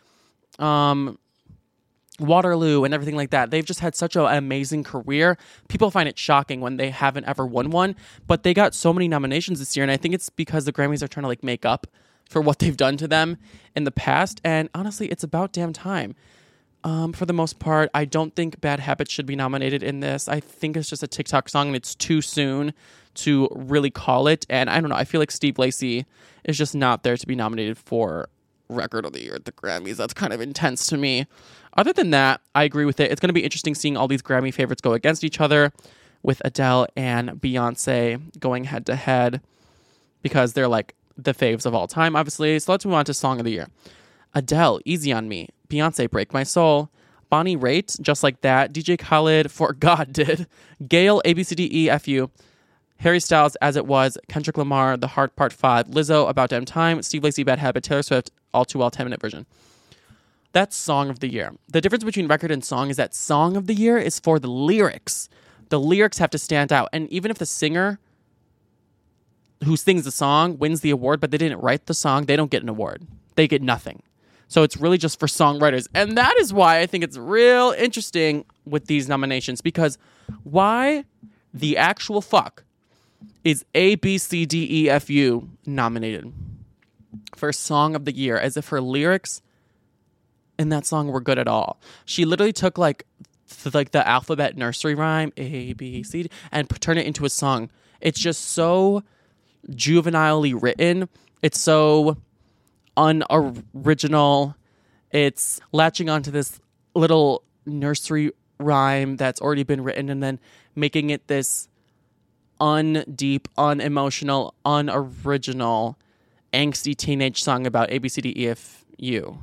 and Waterloo and everything like that. They've just had such an amazing career. People find it shocking when they haven't ever won one, but they got so many nominations this year, and I think it's because the Grammys are trying to make up for what they've done to them in the past, and honestly, it's about damn time. For the most part, I don't think Bad Habits should be nominated in this. I think it's just a TikTok song and it's too soon to really call it. And I don't know, I feel like Steve Lacy is just not there to be nominated for Record of the Year at the Grammys. That's kind of intense to me. Other than that, I agree with it. It's going to be interesting seeing all these Grammy favorites go against each other, with Adele and Beyonce going head to head, because they're like the faves of all time, obviously. So let's move on to Song of the Year. Adele, Easy on Me; Beyonce, Break My Soul; Bonnie Raitt, Just Like That. DJ Khaled, For God Did. Gayle, ABCDEFU. Harry Styles, As It Was. Kendrick Lamar, The Heart Part 5. Lizzo, About Damn Time. Steve Lacy, Bad Habit. Taylor Swift, All Too Well, 10-minute version. That's Song of the Year. The difference between record and song is that Song of the Year is for the lyrics. The lyrics have to stand out. And even if the singer who sings the song wins the award, but they didn't write the song, they don't get an award. They get nothing. So it's really just for songwriters. And that is why I think it's real interesting with these nominations, because why the actual fuck is ABCDEFU nominated for Song of the Year, as if her lyrics in that song were good at all. She literally took like the alphabet nursery rhyme, A, B, C, D, and turned it into a song. It's just so juvenilely written. It's so unoriginal. It's latching onto this little nursery rhyme that's already been written and then making it this undeep, unemotional, unoriginal, angsty teenage song about ABCDEFU.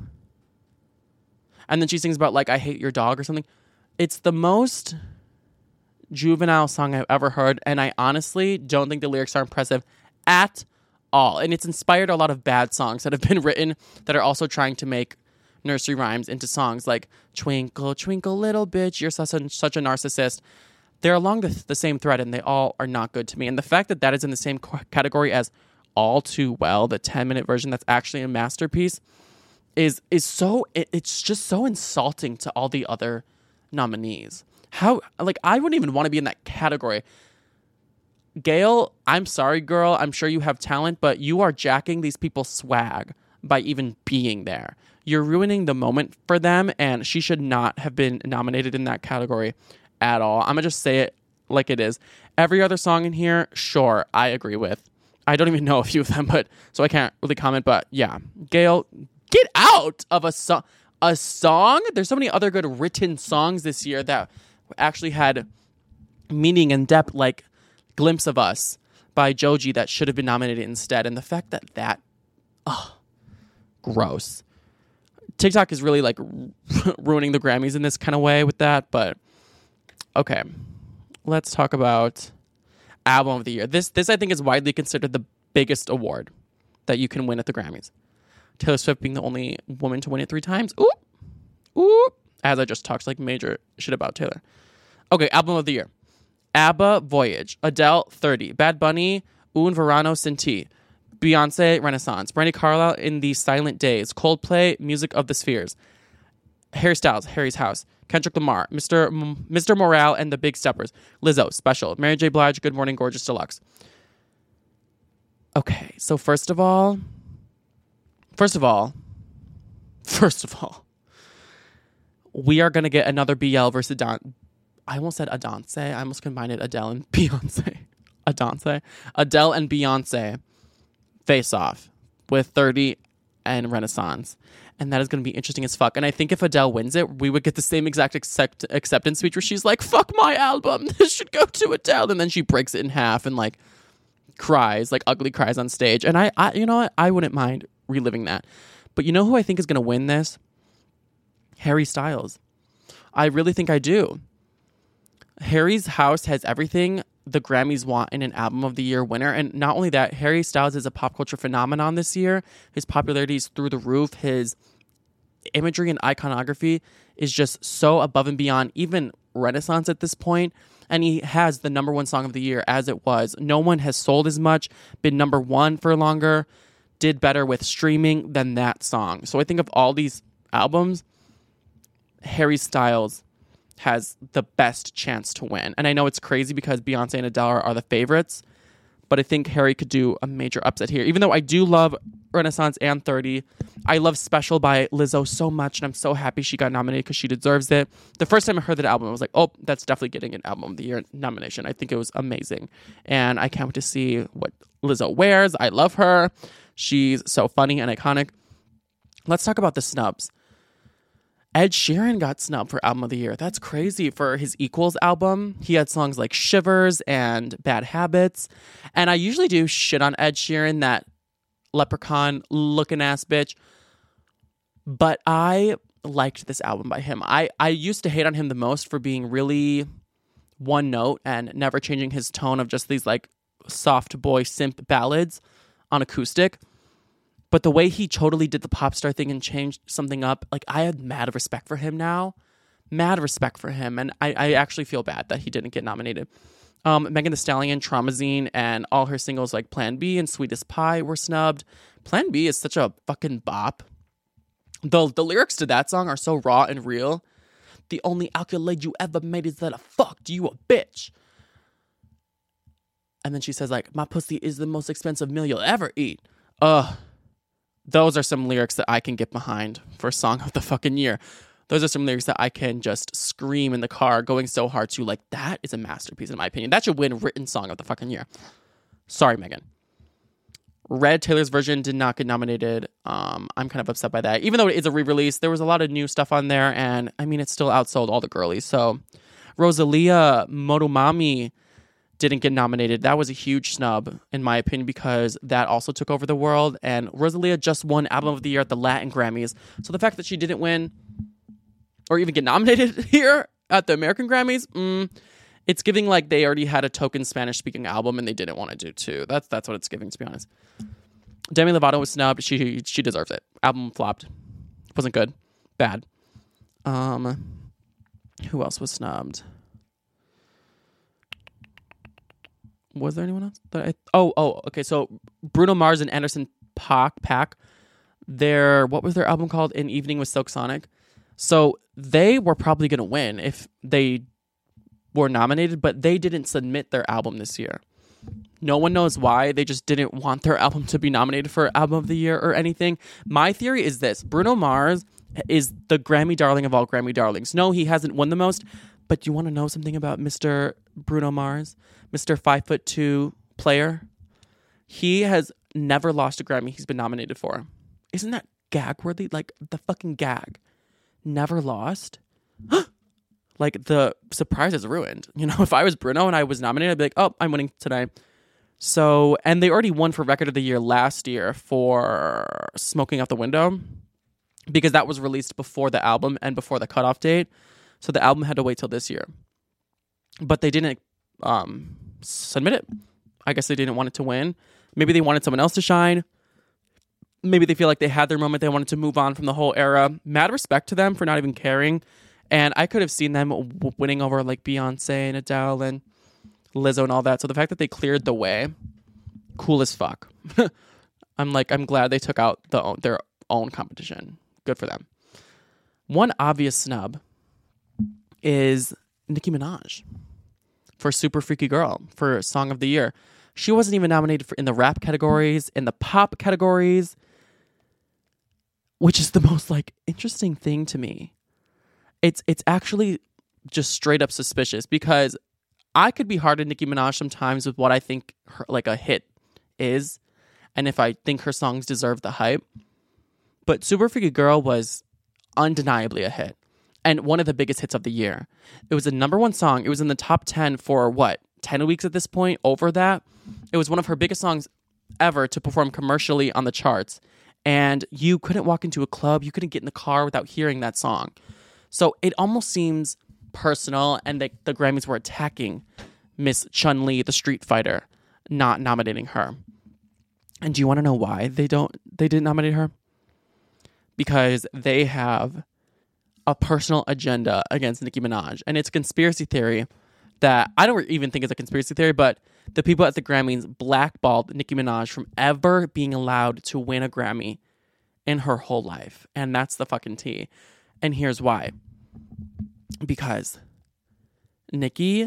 And then she sings about, like, I hate your dog or something. It's the most juvenile song I've ever heard, and I honestly don't think the lyrics are impressive at all. And it's inspired a lot of bad songs that have been written that are also trying to make nursery rhymes into songs like Twinkle, Twinkle, Little Bitch, You're such a narcissist. They're along the same thread, and they all are not good to me. And the fact that that is in the same category as All Too Well, the 10-minute version that's actually a masterpiece, is so, it's just so insulting to all the other nominees. How, like, I wouldn't even want to be in that category. Gayle, I'm sorry, girl. I'm sure you have talent, but you are jacking these people's swag by even being there. You're ruining the moment for them, and she should not have been nominated in that category at all. I'm going to just say it like it is. Every other song in here, sure, I agree with. I don't even know a few of them, but so I can't really comment, but yeah. Gayle, get out of a song. There's so many other good written songs this year that actually had meaning and depth, like Glimpse of Us by Joji, that should have been nominated instead. And the fact that gross. TikTok is really like ruining the Grammys in this kind of way with that, but okay. Let's talk about Album of the Year. This I think is widely considered the biggest award that you can win at the Grammys. Taylor Swift being the only woman to win it 3 times. Ooh. As I just talked like major shit about Taylor. Okay, Album of the Year. ABBA, Voyage. Adele, 30. Bad Bunny, Un Verano Sin Ti. Beyonce, Renaissance. Brandy Carlisle, In These Silent Days. Coldplay, Music of the Spheres. Harry Styles, Harry's House. Kendrick Lamar, Mr. Morale and the Big Steppers. Lizzo, Special. Mary J. Blige, Good Morning Gorgeous Deluxe. Okay, so first of all, we are going to get another BL versus I almost said Adonce. I almost combined it, Adele and Beyonce. Adele and Beyonce face off with 30 and Renaissance. And that is going to be interesting as fuck. And I think if Adele wins it, we would get the same exact acceptance speech where she's like, fuck my album. This should go to Adele. And then she breaks it in half and like cries, like ugly cries on stage. And I you know what? I wouldn't mind reliving that. But you know who I think is going to win this? Harry Styles. I really think I do. Harry's House has everything the Grammys want in an Album of the Year winner. And not only that, Harry Styles is a pop culture phenomenon this year. His popularity is through the roof. His imagery and iconography is just so above and beyond even Renaissance at this point. And he has the #1 song of the year, As It Was. No one has sold as much, been #1 for longer, did better with streaming than that song. So I think of all these albums, Harry Styles has the best chance to win. And I know it's crazy because Beyonce and Adele are the favorites, but I think Harry could do a major upset here. Even though I do love Renaissance and 30, I love Special by Lizzo so much, and I'm so happy she got nominated because she deserves it. The first time I heard that album, I was like, oh, that's definitely getting an Album of the Year nomination. I think it was amazing. And I can't wait to see what Lizzo wears. I love her. She's so funny and iconic. Let's talk about the snubs. Ed Sheeran got snubbed for Album of the Year. That's crazy for his Equals album. He had songs like Shivers and Bad Habits. And I usually do shit on Ed Sheeran, that leprechaun looking ass bitch. But I liked this album by him. I used to hate on him the most for being really one note and never changing his tone of just these like soft boy simp ballads on acoustic. But the way he totally did the pop star thing and changed something up, like I have mad respect for him now. Mad respect for him. And I actually feel bad that he didn't get nominated. Megan Thee Stallion, Traumazine, and all her singles like Plan B and Sweetest Pie were snubbed. Plan B is such a fucking bop. The lyrics to that song are so raw and real. The only accolade you ever made is that I fucked you, a bitch. And then she says like, my pussy is the most expensive meal you'll ever eat. Those are some lyrics that I can get behind for Song of the fucking Year. Those are some lyrics that I can just scream in the car going so hard to, like, that is a masterpiece in my opinion. That should win written Song of the fucking Year. Sorry, Megan. Red, Taylor's version, did not get nominated. I'm kind of upset by that. Even though it is a re-release, there was a lot of new stuff on there, and I mean, it still outsold all the girlies. So, Rosalia, Motomami didn't get nominated. That was a huge snub, in my opinion, because that also took over the world, and Rosalia just won Album of the Year at the Latin Grammys. So the fact that she didn't win, or even get nominated here at the American Grammys, it's giving like they already had a token Spanish-speaking album and they didn't want to do too. That's what it's giving, to be honest. Demi Lovato was snubbed. She deserves it. Album flopped. Wasn't good. Bad. Who else was snubbed? Was there anyone else? Okay. So Bruno Mars and Anderson .Paak, what was their album called? An Evening with Silk Sonic. So they were probably going to win if they were nominated, but they didn't submit their album this year. No one knows why. They just didn't want their album to be nominated for Album of the Year or anything. My theory is this. Bruno Mars is the Grammy darling of all Grammy darlings. No, he hasn't won the most, but you want to know something about Mr. Bruno Mars? Mr. 5'2" player? He has never lost a Grammy he's been nominated for. Isn't that gag-worthy? Like, the fucking gag. Never lost? Like, the surprise is ruined. You know, if I was Bruno and I was nominated, I'd be like, oh, I'm winning today. So, and they already won for Record of the Year last year for Smoking Out the Window, because that was released before the album and before the cutoff date. So the album had to wait till this year. But they didn't submit it. I guess they didn't want it to win. Maybe they wanted someone else to shine. Maybe they feel like they had their moment. They wanted to move on from the whole era. Mad respect to them for not even caring. And I could have seen them winning over like Beyonce and Adele and Lizzo and all that. So the fact that they cleared the way, cool as fuck. I'm glad they took out their own competition. Good for them. One obvious snub is Nicki Minaj for Super Freaky Girl for Song of the Year. She wasn't even nominated in the rap categories, in the pop categories, which is the most like interesting thing to me. It's actually just straight up suspicious, because I could be hard on Nicki Minaj sometimes with what I think her, like a hit is, and if I think her songs deserve the hype. But Super Freaky Girl was undeniably a hit, and one of the biggest hits of the year. It was the #1 song. It was in the top 10 for 10 weeks at this point, over that. It was one of her biggest songs ever to perform commercially on the charts. And you couldn't walk into a club, you couldn't get in the car without hearing that song. So it almost seems personal, and the Grammys were attacking Miss Chun-Li, the Street Fighter, not nominating her. And do you want to know why they didn't nominate her? Because they have a personal agenda against Nicki Minaj. And it's a conspiracy theory that I don't even think it's a conspiracy theory, but the people at the Grammys blackballed Nicki Minaj from ever being allowed to win a Grammy in her whole life. And that's the fucking tea. And here's why. Because Nicki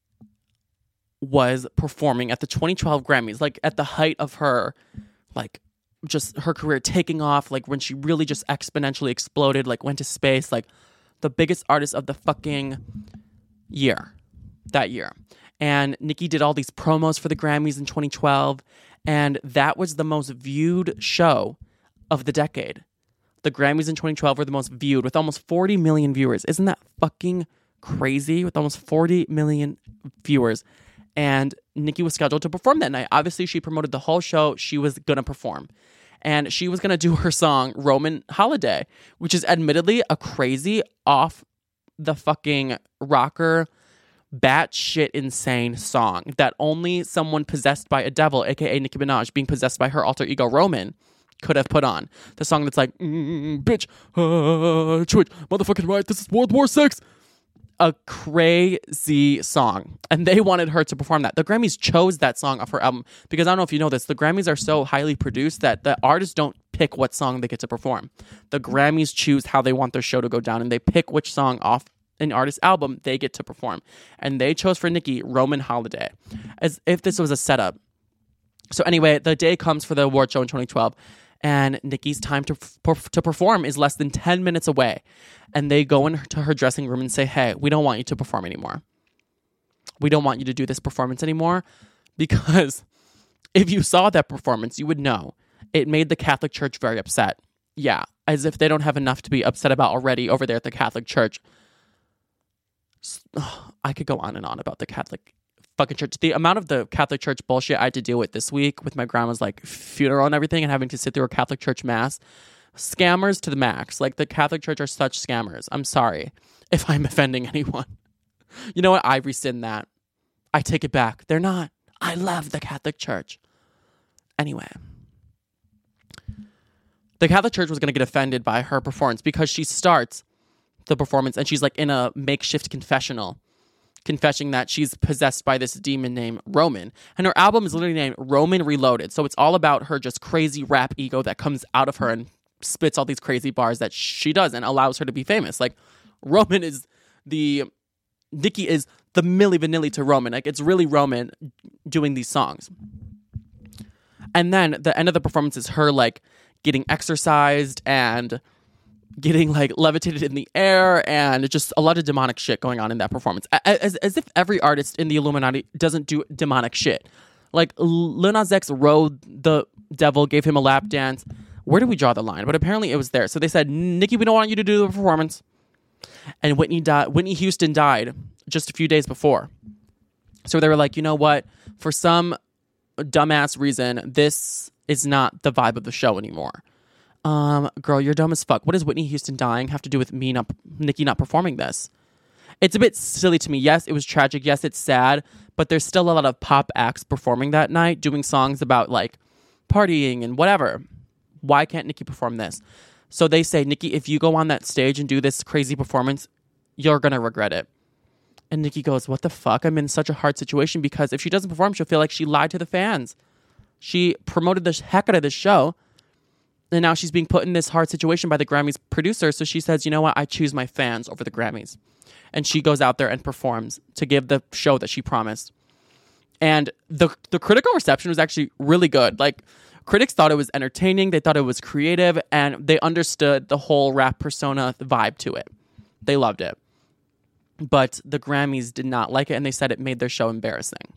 was performing at the 2012 Grammys, like at the height of her, like just her career taking off, like when she really just exponentially exploded, like went to space, like the biggest artist of the fucking year, that year. And Nicki did all these promos for the Grammys in 2012, and that was the most viewed show of the decade. The Grammys in 2012 were the most viewed, with almost 40 million viewers. Isn't that fucking crazy? With almost 40 million viewers. And Nicki was scheduled to perform that night. Obviously, she promoted the whole show. She was going to perform. and she was going to do her song Roman Holiday, which is admittedly a crazy off the fucking rocker, batshit insane song that only someone possessed by a devil, aka Nicki Minaj, being possessed by her alter ego Roman, could have put on. The song that's like, bitch, twitch, motherfucking right, this is World War VI. A crazy song. And they wanted her to perform that. The Grammys chose that song off her album because I don't know if you know this, the Grammys are so highly produced that the artists don't pick what song they get to perform. The Grammys choose how they want their show to go down, and they pick which song off an artist's album they get to perform. And they chose for Nicki Roman Holiday, as if this was a setup. So anyway, the day comes for the award show in 2012, and Nicki's time to perform is less than 10 minutes away. And they go into her dressing room and say, hey, we don't want you to perform anymore. We don't want you to do this performance anymore, because if you saw that performance, you would know it made the Catholic Church very upset. Yeah, as if they don't have enough to be upset about already over there at the Catholic Church. I could go on and on about the Catholic fucking church. The amount of the Catholic Church bullshit I had to deal with this week with my grandma's like funeral and everything, and having to sit through a Catholic Church mass. Scammers to the max. Like, the Catholic Church are such scammers. I'm sorry if I'm offending anyone. You know what? I rescind that. I take it back. They're not. I love the Catholic Church. Anyway, the Catholic Church was going to get offended by her performance because she starts the performance and she's like in a makeshift confessional, confessing that she's possessed by this demon named Roman. And her album is literally named Roman Reloaded. So it's all about her just crazy rap ego that comes out of her and spits all these crazy bars that she does and allows her to be famous. Like, Roman is Nicki is the Milli Vanilli to Roman. Like, it's really Roman doing these songs. And then the end of the performance is her like getting exercised and getting like levitated in the air, and just a lot of demonic shit going on in that performance. As if every artist in the Illuminati doesn't do demonic shit. Like, Lil Nas X rode the devil, gave him a lap dance. Where did we draw the line? But apparently it was there. So they said, Nicki, we don't want you to do the performance. And Whitney Houston died just a few days before. So they were like, you know what? For some dumbass reason, this is not the vibe of the show anymore. Girl, you're dumb as fuck. What does Whitney Houston dying have to do with Nicki not performing this? It's a bit silly to me. Yes, it was tragic. Yes, it's sad. But there's still a lot of pop acts performing that night, doing songs about like partying and whatever. Why can't Nicki perform this? So they say, Nicki, if you go on that stage and do this crazy performance, you're going to regret it. And Nicki goes, what the fuck? I'm in such a hard situation because if she doesn't perform, she'll feel like she lied to the fans. She promoted the heck out of this show. And now she's being put in this hard situation by the Grammys producer. So she says, you know what? I choose my fans over the Grammys. And she goes out there and performs to give the show that she promised. And the critical reception was actually really good. Like, critics thought it was entertaining. They thought it was creative. And they understood the whole rap persona vibe to it. They loved it. But the Grammys did not like it. And they said it made their show embarrassing.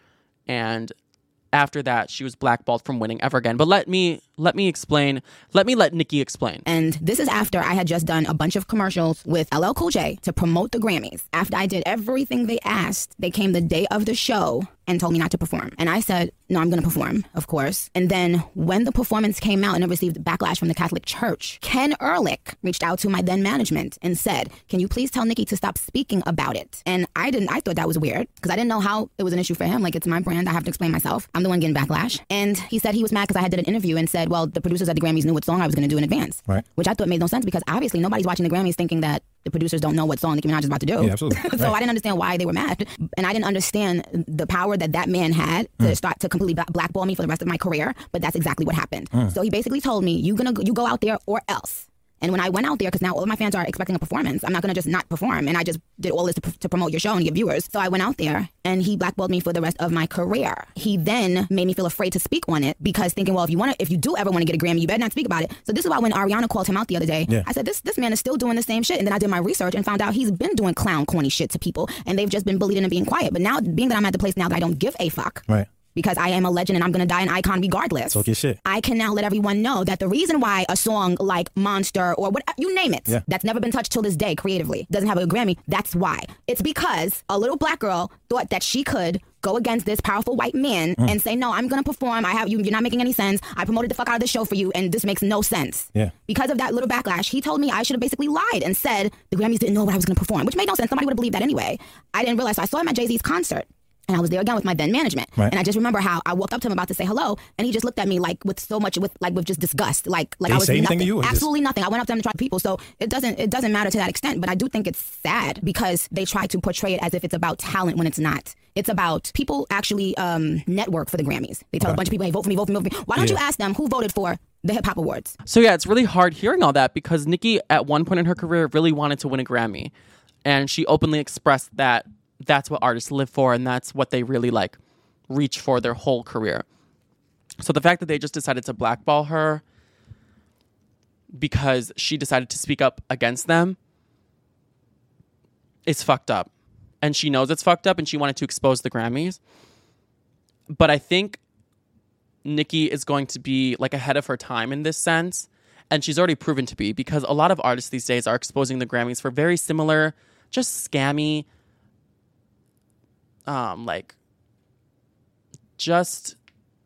And after that, she was blackballed from winning ever again. But let me explain. Let Nicki explain. And this is after I had just done a bunch of commercials with LL Cool J to promote the Grammys. After I did everything they asked, they came the day of the show and told me not to perform. And I said, no, I'm going to perform, of course. And then when the performance came out and it received backlash from the Catholic Church, Ken Ehrlich reached out to my then management and said, can you please tell Nicki to stop speaking about it? And I thought that was weird because I didn't know how it was an issue for him. Like, it's my brand. I have to explain myself. I'm the one getting backlash. And he said he was mad because I had did an interview and said, well, the producers at the Grammys knew what song I was going to do in advance. Right. Which I thought made no sense because obviously nobody's watching the Grammys thinking that the producers don't know what song Nicki Minaj is about to do. Yeah, absolutely. So I didn't understand why they were mad. And I didn't understand the power that man had to start to completely blackball me for the rest of my career. But that's exactly what happened. So he basically told me, you go out there or else. And when I went out there, because now all of my fans are expecting a performance, I'm not going to just not perform. And I just did all this to promote your show and your viewers. So I went out there and he blackballed me for the rest of my career. He then made me feel afraid to speak on it because thinking, well, if you do ever want to get a Grammy, you better not speak about it. So this is why when Ariana called him out the other day, I said, this man is still doing the same shit. And then I did my research and found out he's been doing clown corny shit to people and they've just been bullied into being quiet. But now, being that I'm at the place now that I don't give a fuck. Right. because I am a legend and I'm going to die an icon regardless. Talk your shit. I can now let everyone know that the reason why a song like Monster or what you name it, that's never been touched till this day creatively, doesn't have a Grammy, that's why. It's because a little black girl thought that she could go against this powerful white man and say, no, I'm going to perform. You're not making any sense. I promoted the fuck out of the show for you and this makes no sense. Yeah. Because of that little backlash, he told me I should have basically lied and said the Grammys didn't know what I was going to perform, which made no sense. Somebody would have believed that anyway. I didn't realize. So I saw him at Jay-Z's concert. And I was there again with my then management. Right. And I just remember how I walked up to him about to say hello, and he just looked at me like with so much, with just disgust. Like Did I he was say anything nothing. to you, or Absolutely nothing. I went up to him to try to people. So it doesn't matter to that extent. But I do think it's sad because they try to portray it as if it's about talent when it's not. It's about people actually network for the Grammys. They tell a bunch of people, hey, vote for me, vote for me, vote for me. Why don't you ask them who voted for the Hip Hop Awards? So yeah, it's really hard hearing all that because Nicki at one point in her career really wanted to win a Grammy. And she openly expressed that that's what artists live for and that's what they really like reach for their whole career. So the fact that they just decided to blackball her because she decided to speak up against them is fucked up. And she knows it's fucked up and she wanted to expose the Grammys. But I think Nicki is going to be like ahead of her time in this sense. And she's already proven to be, because a lot of artists these days are exposing the Grammys for very similar, just scammy, just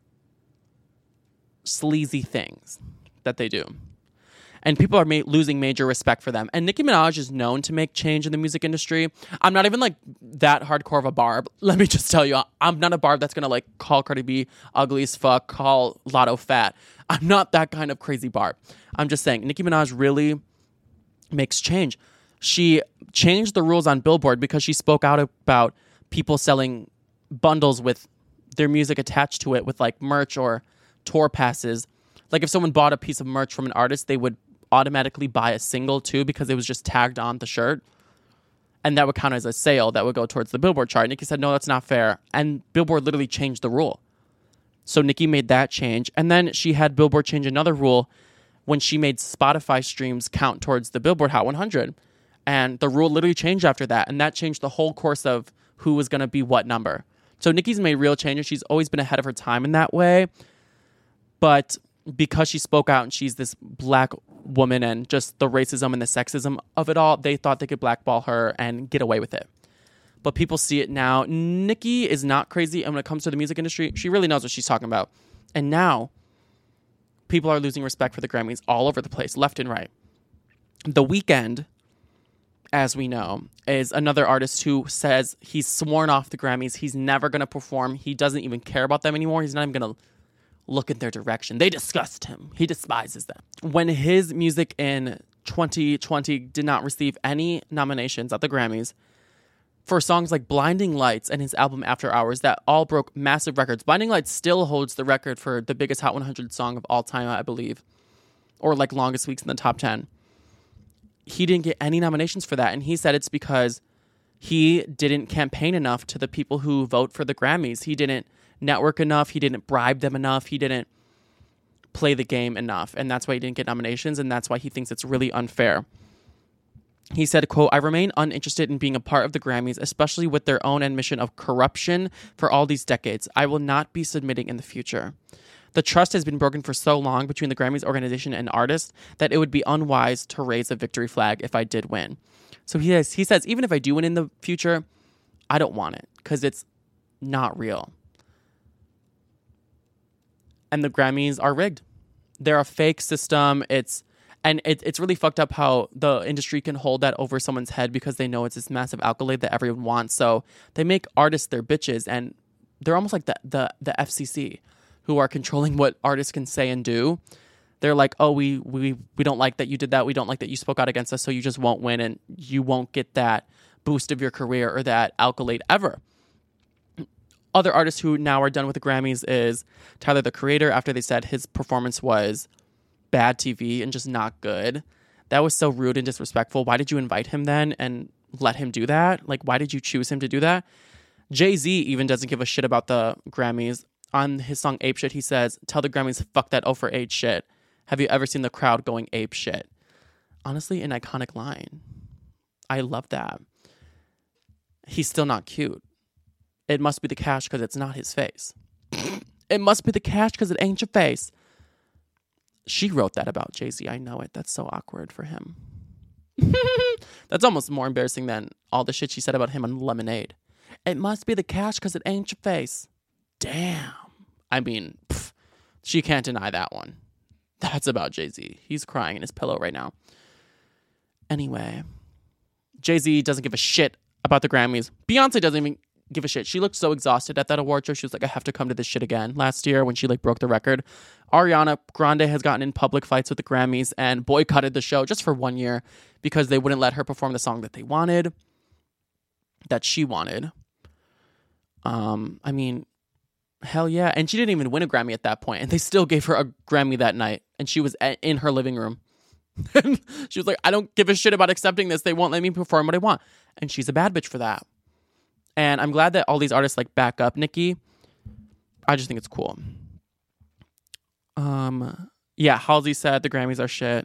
sleazy things that they do. And people are losing major respect for them. And Nicki Minaj is known to make change in the music industry. I'm not even like that hardcore of a barb. Let me just tell you, I'm not a barb that's going to like call Cardi B ugly as fuck, call Lotto fat. I'm not that kind of crazy barb. I'm just saying, Nicki Minaj really makes change. She changed the rules on Billboard because she spoke out about people selling bundles with their music attached to it with like merch or tour passes. Like if someone bought a piece of merch from an artist, they would automatically buy a single too because it was just tagged on the shirt. And that would count as a sale that would go towards the Billboard chart. Nicki said, no, that's not fair. And Billboard literally changed the rule. So Nicki made that change. And then she had Billboard change another rule when she made Spotify streams count towards the Billboard Hot 100. And the rule literally changed after that. And that changed the whole course of who was going to be what number. So Nicki's made real changes. She's always been ahead of her time in that way. But because she spoke out and she's this black woman and just the racism and the sexism of it all, they thought they could blackball her and get away with it. But people see it now. Nicki is not crazy. And when it comes to the music industry, she really knows what she's talking about. And now people are losing respect for the Grammys all over the place, left and right. The Weeknd, as we know, is another artist who says he's sworn off the Grammys. He's never going to perform. He doesn't even care about them anymore. He's not even going to look in their direction. They disgust him. He despises them. When his music in 2020 did not receive any nominations at the Grammys for songs like Blinding Lights and his album After Hours that all broke massive records. Blinding Lights still holds the record for the biggest Hot 100 song of all time, I believe, or like longest weeks in the top 10. He didn't get any nominations for that. And he said it's because he didn't campaign enough to the people who vote for the Grammys. He didn't network enough. He didn't bribe them enough. He didn't play the game enough. And that's why he didn't get nominations. And that's why he thinks it's really unfair. He said, quote, I remain uninterested in being a part of the Grammys, especially with their own admission of corruption for all these decades. I will not be submitting in the future. The trust has been broken for so long between the Grammys organization and artists that it would be unwise to raise a victory flag if I did win. So he says, even if I do win in the future, I don't want it because it's not real. And the Grammys are rigged. They're a fake system. It's really fucked up how the industry can hold that over someone's head because they know it's this massive accolade that everyone wants. So they make artists their bitches, and they're almost like the FCC, who are controlling what artists can say and do. They're like, oh, we don't like that you did that. We don't like that you spoke out against us, so you just won't win and you won't get that boost of your career or that accolade ever. Other artists who now are done with the Grammys is Tyler, the Creator, after they said his performance was bad TV and just not good. That was so rude and disrespectful. Why did you invite him then and let him do that? Like, why did you choose him to do that? Jay-Z even doesn't give a shit about the Grammys. On his song Ape Shit, he says, tell the Grammys, fuck that 0 for 8 shit. Have you ever seen the crowd going ape shit? Honestly, an iconic line. I love that. He's still not cute. It must be the cash because it's not his face. It must be the cash because it ain't your face. She wrote that about Jay-Z. I know it. That's so awkward for him. That's almost more embarrassing than all the shit she said about him on Lemonade. It must be the cash because it ain't your face. Damn. I mean, she can't deny that one. That's about Jay-Z. He's crying in his pillow right now. Anyway, Jay-Z doesn't give a shit about the Grammys. Beyonce doesn't even give a shit. She looked so exhausted at that award show. She was like, I have to come to this shit again. Last year when she broke the record. Ariana Grande has gotten in public fights with the Grammys and boycotted the show just for 1 year because they wouldn't let her perform the song that she wanted. I mean, hell yeah. And she didn't even win a Grammy at that point, and they still gave her a Grammy that night, and she was in her living room. She was like, I don't give a shit about accepting this. They won't let me perform what I want. And she's a bad bitch for that. And I'm glad that all these artists back up Nicki. I just think it's cool. Yeah, Halsey said the Grammys are shit.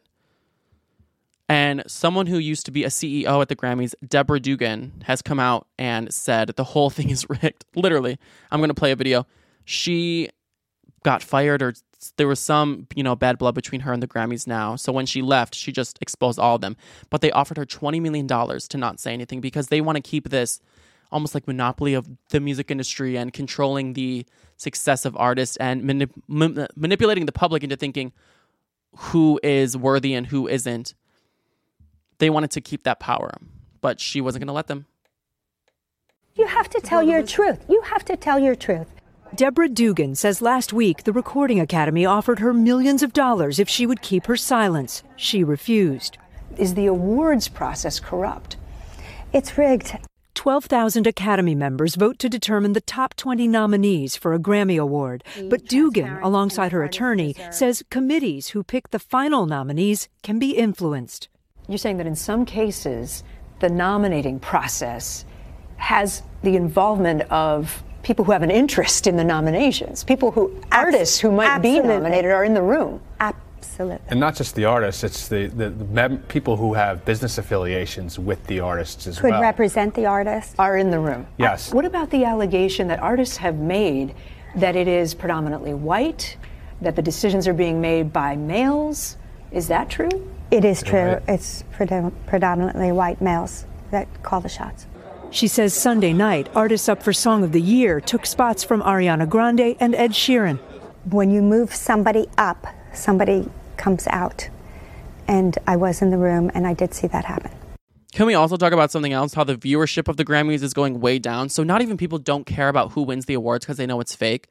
And someone who used to be a CEO at the Grammys, Deborah Dugan, has come out and said the whole thing is rigged. Literally. I'm going to play a video. She got fired, or there was some, bad blood between her and the Grammys now. So when she left, she just exposed all of them. But they offered her $20 million to not say anything because they want to keep this almost like monopoly of the music industry and controlling the success of artists and manipulating the public into thinking who is worthy and who isn't. They wanted to keep that power, but she wasn't going to let them. You have to tell your truth. You have to tell your truth. Deborah Dugan says last week the Recording Academy offered her millions of dollars if she would keep her silence. She refused. Is the awards process corrupt? It's rigged. 12,000 Academy members vote to determine the top 20 nominees for a Grammy Award. But Dugan, alongside her attorney, says committees who pick the final nominees can be influenced. You're saying that in some cases, the nominating process has the involvement of people who have an interest in the nominations, artists who might be nominated are in the room. Absolutely. And not just the artists, it's the people who have business affiliations with the artists as well. Could represent the artists. Are in the room. Yes. What about the allegation that artists have made that it is predominantly white, that the decisions are being made by males? Is that true? It is true. It's predominantly white males that call the shots. She says Sunday night, artists up for Song of the Year took spots from Ariana Grande and Ed Sheeran. When you move somebody up, somebody comes out. And I was in the room and I did see that happen. Can we also talk about something else? How the viewership of the Grammys is going way down. So not even people don't care about who wins the awards because they know it's fake.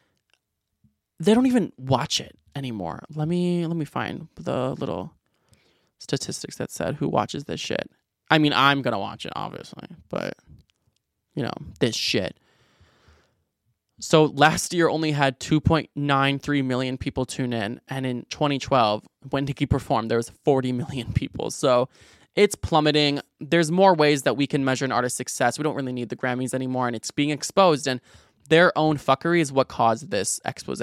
They don't even watch it anymore. Let me find the little statistics that said who watches this shit. I mean, I'm going to watch it, obviously. But, this shit. So last year only had 2.93 million people tune in. And in 2012, when Nicki performed, there was 40 million people. So it's plummeting. There's more ways that we can measure an artist's success. We don't really need the Grammys anymore. And it's being exposed. And their own fuckery is what caused this expose.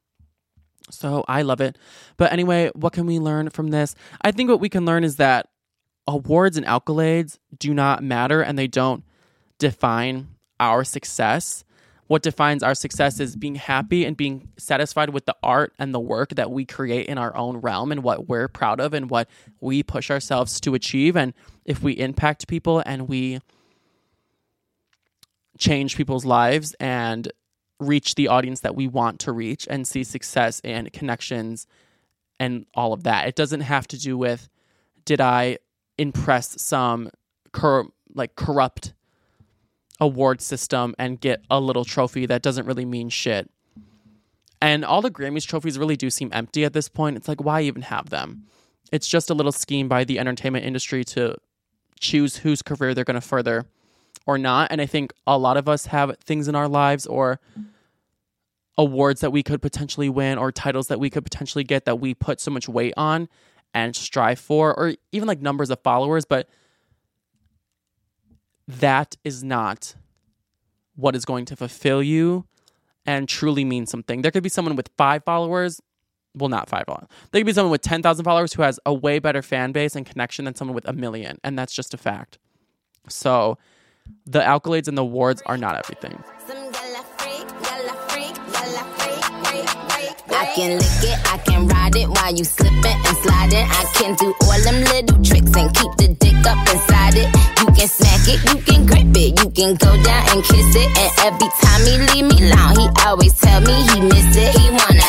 So I love it. But anyway, what can we learn from this? I think what we can learn is that awards and accolades do not matter and they don't define our success. What defines our success is being happy and being satisfied with the art and the work that we create in our own realm and what we're proud of and what we push ourselves to achieve. And if we impact people and we change people's lives and reach the audience that we want to reach and see success and connections and all of that. It doesn't have to do with, did I impress some corrupt award system and get a little trophy that doesn't really mean shit. And all the Grammys trophies really do seem empty at this point. It's like, why even have them? It's just a little scheme by the entertainment industry to choose whose career they're going to further or not. And I think a lot of us have things in our lives or awards that we could potentially win or titles that we could potentially get that we put so much weight on and strive for, or even numbers of followers. But that is not what is going to fulfill you and truly mean something. There could be someone with 5 followers. Well, not 5 followers. There could be someone with 10,000 followers who has a way better fan base and connection than someone with 1 million. And that's just a fact. So the accolades and the awards are not everything. can lick it, I can ride it while you slipping and sliding. I can do all them little tricks and keep the dick up inside it. You can smack it, you can grip it, you can go down and kiss it. And every time he leave me alone, he always tell me he miss it. He wanna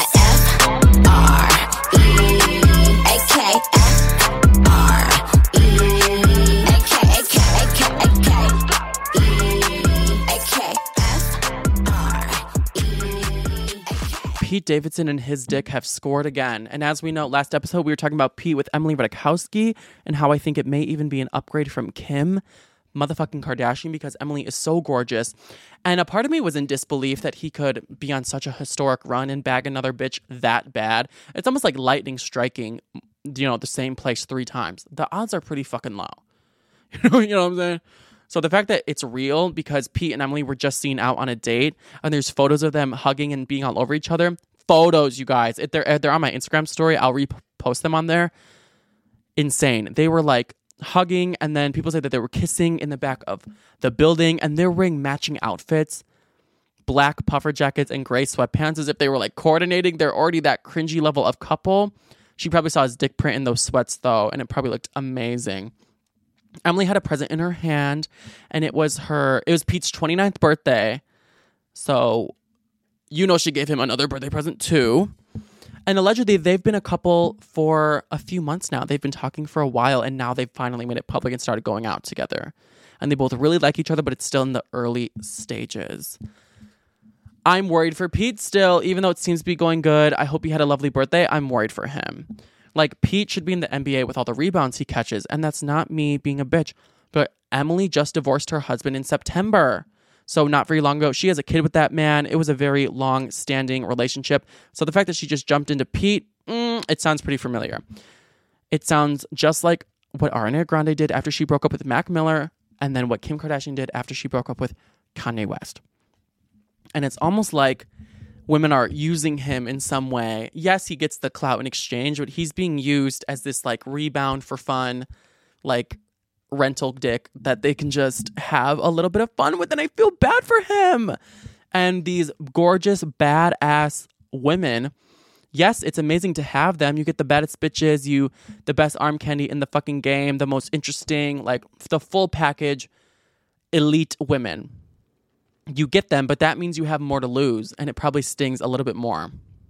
Pete Davidson and his dick have scored again. And as we know, last episode we were talking about Pete with Emily Ratajkowski and how I think it may even be an upgrade from Kim motherfucking Kardashian because Emily is so gorgeous. And a part of me was in disbelief that he could be on such a historic run and bag another bitch that bad. It's almost like lightning striking, the same place 3 times. The odds are pretty fucking low. You know what I'm saying? So the fact that it's real because Pete and Emily were just seen out on a date and there's photos of them hugging and being all over each other. Photos, you guys. If they're on my Instagram story, I'll repost them on there. Insane. They were like hugging and then people say that they were kissing in the back of the building and they're wearing matching outfits. Black puffer jackets and gray sweatpants as if they were like coordinating. They're already that cringy level of couple. She probably saw his dick print in those sweats though and it probably looked amazing. Emily had a present in her hand and it was Pete's 29th birthday. So, she gave him another birthday present too. And allegedly they've been a couple for a few months now. They've been talking for a while and now they've finally made it public and started going out together. And they both really like each other, but it's still in the early stages. I'm worried for Pete still, even though it seems to be going good. I hope he had a lovely birthday. I'm worried for him. Like, Pete should be in the NBA with all the rebounds he catches, and that's not me being a bitch. But Emily just divorced her husband in September. So not very long ago, she has a kid with that man. It was a very long-standing relationship. So the fact that she just jumped into Pete, it sounds pretty familiar. It sounds just like what Ariana Grande did after she broke up with Mac Miller, and then what Kim Kardashian did after she broke up with Kanye West. And it's almost like women are using him in some way. Yes, he gets the clout in exchange, but he's being used as this like rebound for fun, like rental dick that they can just have a little bit of fun with. And I feel bad for him. And these gorgeous, badass women, yes, it's amazing to have them. You get the baddest bitches, the best arm candy in the fucking game, the most interesting, like the full package, elite women. You get them, but that means you have more to lose, and it probably stings a little bit more.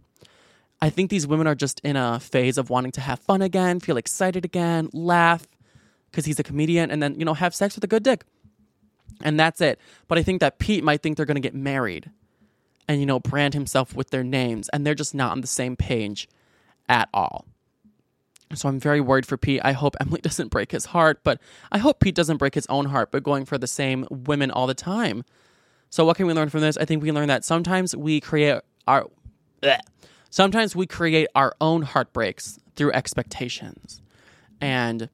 I think these women are just in a phase of wanting to have fun again, feel excited again, laugh, because he's a comedian, and then, have sex with a good dick. And that's it. But I think that Pete might think they're going to get married and, brand himself with their names, and they're just not on the same page at all. So I'm very worried for Pete. I hope Emily doesn't break his heart, but I hope Pete doesn't break his own heart by going for the same women all the time. So what can we learn from this? I think we learn that sometimes we create our own heartbreaks through expectations. And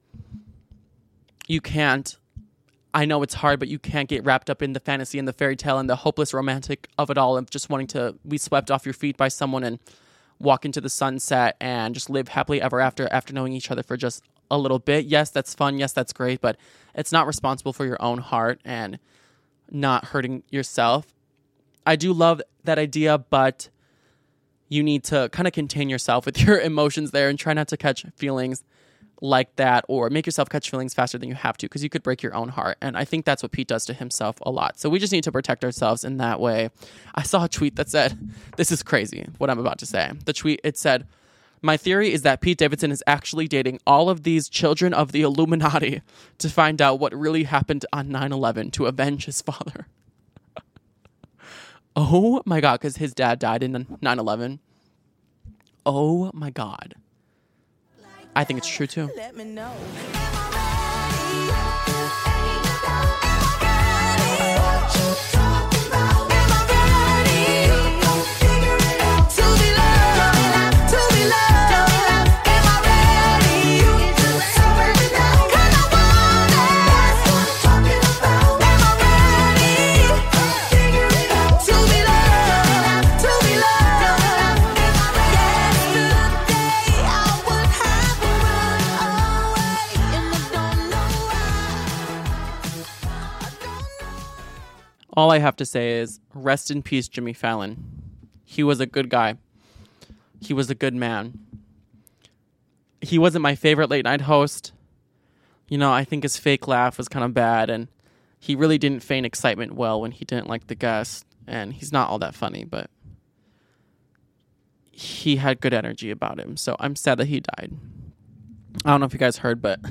I know it's hard, but you can't get wrapped up in the fantasy and the fairy tale and the hopeless romantic of it all of just wanting to be swept off your feet by someone and walk into the sunset and just live happily ever after knowing each other for just a little bit. Yes, that's fun. Yes, that's great, but it's not responsible for your own heart and not hurting yourself. I do love that idea, but you need to kind of contain yourself with your emotions there and try not to catch feelings like that or make yourself catch feelings faster than you have to because you could break your own heart. And I think that's what Pete does to himself a lot. So we just need to protect ourselves in that way. I saw a tweet that said, this is crazy, what I'm about to say. The tweet, it said, "My theory is that Pete Davidson is actually dating all of these children of the Illuminati to find out what really happened on 9/11 to avenge his father." Oh my God, because his dad died in 9/11. Oh my God. I think it's true too. Let me know. All I have to say is rest in peace, Jimmy Fallon. He was a good guy. He was a good man. He wasn't my favorite late night host. You know, I think his fake laugh was kind of bad, and he really didn't feign excitement well when he didn't like the guest, and he's not all that funny, but he had good energy about him, so I'm sad that he died. I don't know if you guys heard, but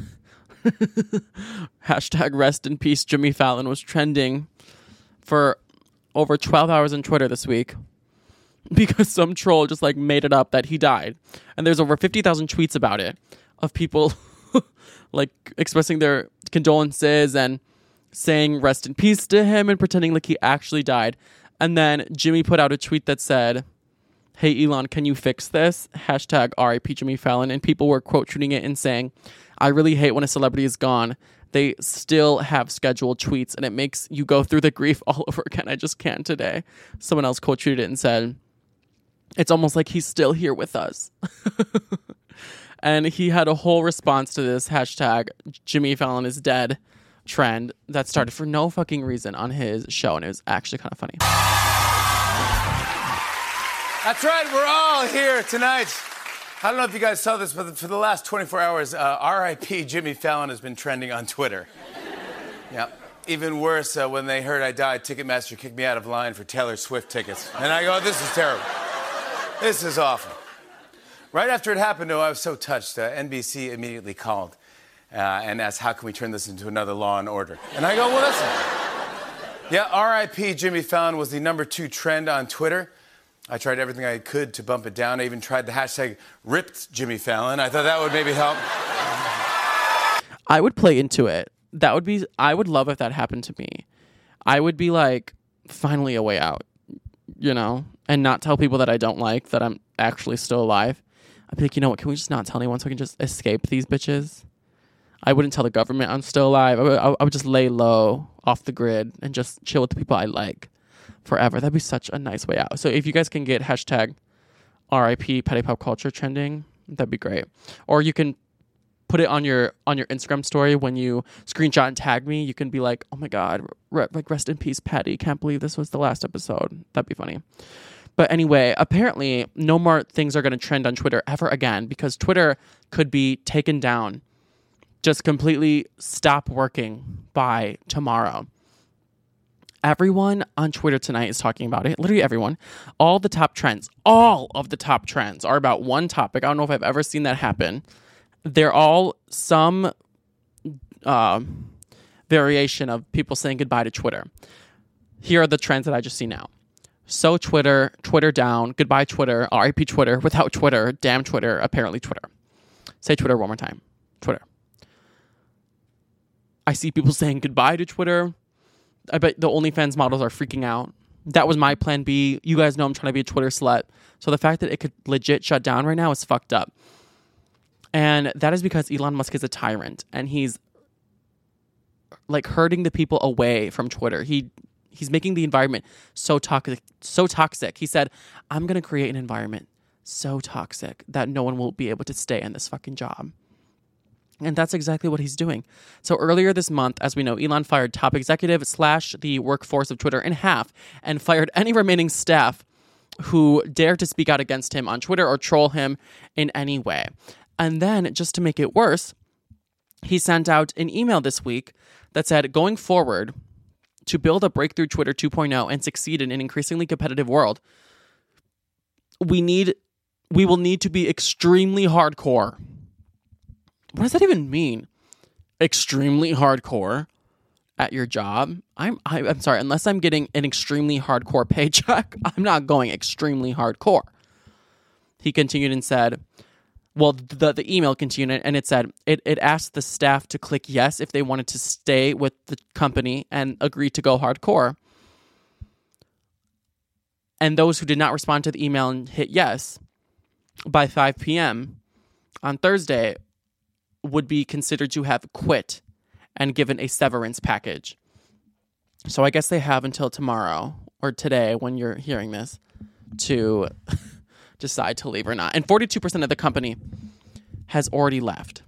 hashtag rest in peace Jimmy Fallon was trending for over 12 hours on Twitter this week because some troll just like made it up that he died. And there's over 50,000 tweets about it of people like expressing their condolences and saying rest in peace to him and pretending like he actually died. And then Jimmy put out a tweet that said, "Hey Elon, can you fix this? Hashtag RIP Jimmy Fallon." And people were quote tweeting it and saying, "I really hate when a celebrity is gone. They still have scheduled tweets and it makes you go through the grief all over again. I just can't today." Someone else quote tweeted it and said, "It's almost like he's still here with us." And he had a whole response to this hashtag Jimmy Fallon is dead trend that started for no fucking reason on his show. And it was actually kind of funny. That's right. We're all here tonight. I don't know if you guys saw this, but for the last 24 hours, RIP Jimmy Fallon has been trending on Twitter. Yeah. Even worse, when they heard I died, Ticketmaster kicked me out of line for Taylor Swift tickets. And I go, this is terrible. This is awful. Right after it happened, though, I was so touched. NBC immediately called and asked, how can we turn this into another Law and Order? And I go, well, listen. Yeah, RIP Jimmy Fallon was the #2 trend on Twitter. I tried everything I could to bump it down. I even tried the hashtag ripped Jimmy Fallon. I thought that would maybe help. I would play into it. I would love if that happened to me. I would be like, finally a way out, you know, and not tell people that I don't like that I'm actually still alive. I'd be like, you know what, can we just not tell anyone so I can just escape these bitches? I wouldn't tell the government I'm still alive. I would just lay low off the grid and just chill with the people I like forever. That'd be such a nice way out. So if you guys can get hashtag RIP Petty Pop Culture trending, that'd be great. Or you can put it on your Instagram story when you screenshot and tag me. You can be like, oh my God, like rest in peace, Patty. Can't believe this was the last episode. That'd be funny. But anyway, apparently no more things are going to trend on Twitter ever again because Twitter could be taken down, just completely stop working by tomorrow. Everyone on Twitter tonight is talking about it. Literally everyone. All of the top trends are about one topic. I don't know if I've ever seen that happen. They're all some variation of people saying goodbye to Twitter. Here are the trends that I just see now. So Twitter, Twitter down, goodbye Twitter, RIP Twitter, without Twitter, damn Twitter, apparently Twitter. Say Twitter one more time. Twitter. I see people saying goodbye to Twitter. I bet the OnlyFans models are freaking out. That was my plan B. You guys know I'm trying to be a Twitter slut. So the fact that it could legit shut down right now is fucked up. And that is because Elon Musk is a tyrant. And he's like herding the people away from Twitter. He's making the environment so toxic. He said, I'm going to create an environment so toxic that no one will be able to stay in this fucking job. And that's exactly what he's doing. So earlier this month, as we know, Elon fired top executive / the workforce of Twitter in half and fired any remaining staff who dared to speak out against him on Twitter or troll him in any way. And then, just to make it worse, he sent out an email this week that said, going forward, to build a breakthrough Twitter 2.0 and succeed in an increasingly competitive world, we will need to be extremely hardcore. What does that even mean? Extremely hardcore at your job? I'm sorry, unless I'm getting an extremely hardcore paycheck, I'm not going extremely hardcore. He continued and said, well, the email continued and it said, it asked the staff to click yes if they wanted to stay with the company and agree to go hardcore. And those who did not respond to the email and hit yes by 5 p.m. on Thursday would be considered to have quit and given a severance package. So I guess they have until tomorrow or today when you're hearing this to decide to leave or not. And 42% of the company has already left.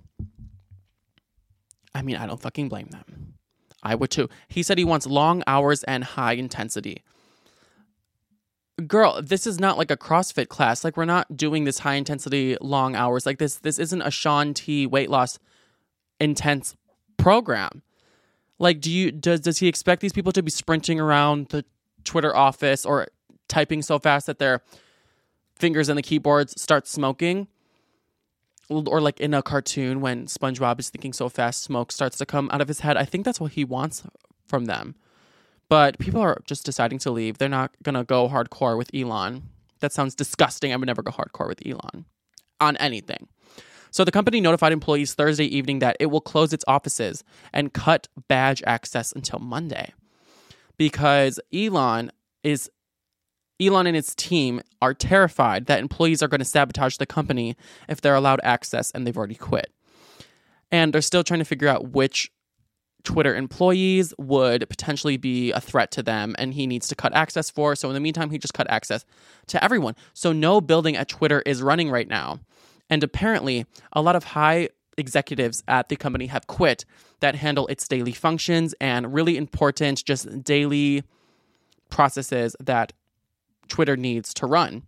I mean, I don't fucking blame them. I would too. He said he wants long hours and high intensity. girl, this is not like a CrossFit class. Like, we're not doing this high intensity, long hours. Like, this isn't a Shaun T weight loss intense program. Like, does he expect these people to be sprinting around the Twitter office or typing so fast that their fingers on the keyboards start smoking? Or like in a cartoon when SpongeBob is thinking so fast, smoke starts to come out of his head. I think that's what he wants from them. But people are just deciding to leave. They're not going to go hardcore with Elon. That sounds disgusting. I would never go hardcore with Elon on anything. So the company notified employees Thursday evening that it will close its offices and cut badge access until Monday. Because Elon and its team are terrified that employees are going to sabotage the company if they're allowed access, and they've already quit. And they're still trying to figure out which Twitter employees would potentially be a threat to them and he needs to cut access for. So in the meantime, he just cut access to everyone. So no building at Twitter is running right now. And apparently, a lot of high executives at the company have quit that handle its daily functions and really important, just daily processes that Twitter needs to run.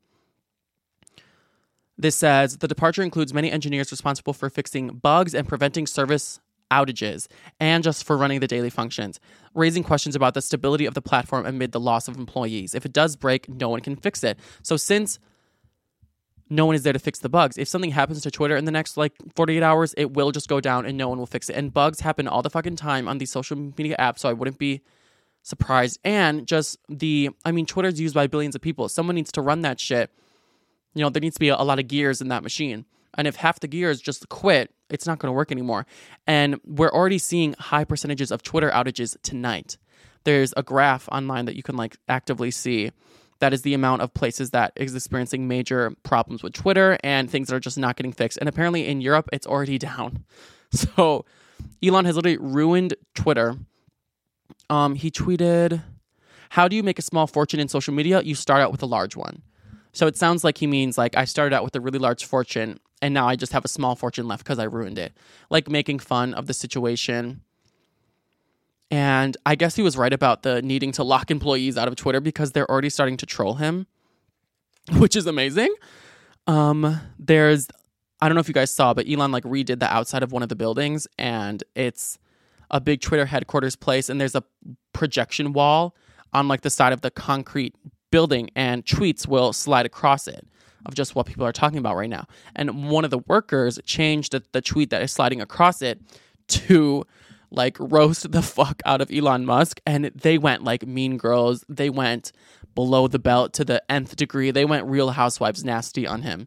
This says the departure includes many engineers responsible for fixing bugs and preventing service outages, and just for running the daily functions, raising questions about the stability of the platform amid the loss of employees. If it does break, no one can fix it. So since no one is there to fix the bugs, if something happens to Twitter in the next 48 hours, it will just go down and no one will fix it. And bugs happen all the fucking time on these social media apps, so I wouldn't be surprised. And just Twitter's used by billions of people. Someone needs to run that shit. There needs to be a lot of gears in that machine. And if half the gears just quit, it's not going to work anymore. And we're already seeing high percentages of Twitter outages tonight. There's a graph online that you can actively see. That is the amount of places that is experiencing major problems with Twitter and things that are just not getting fixed. And apparently in Europe, it's already down. So Elon has literally ruined Twitter. He tweeted, "How do you make a small fortune in social media? You start out with a large one." So it sounds like he means I started out with a really large fortune and now I just have a small fortune left because I ruined it. Making fun of the situation. And I guess he was right about the needing to lock employees out of Twitter because they're already starting to troll him, which is amazing. I don't know if you guys saw, but Elon redid the outside of one of the buildings, and it's a big Twitter headquarters place, and there's a projection wall on the side of the concrete building, and tweets will slide across it of just what people are talking about right now. And one of the workers changed the tweet that is sliding across it to roast the fuck out of Elon Musk, and they went Mean Girls. They went below the belt to the nth degree. They went Real Housewives nasty on him.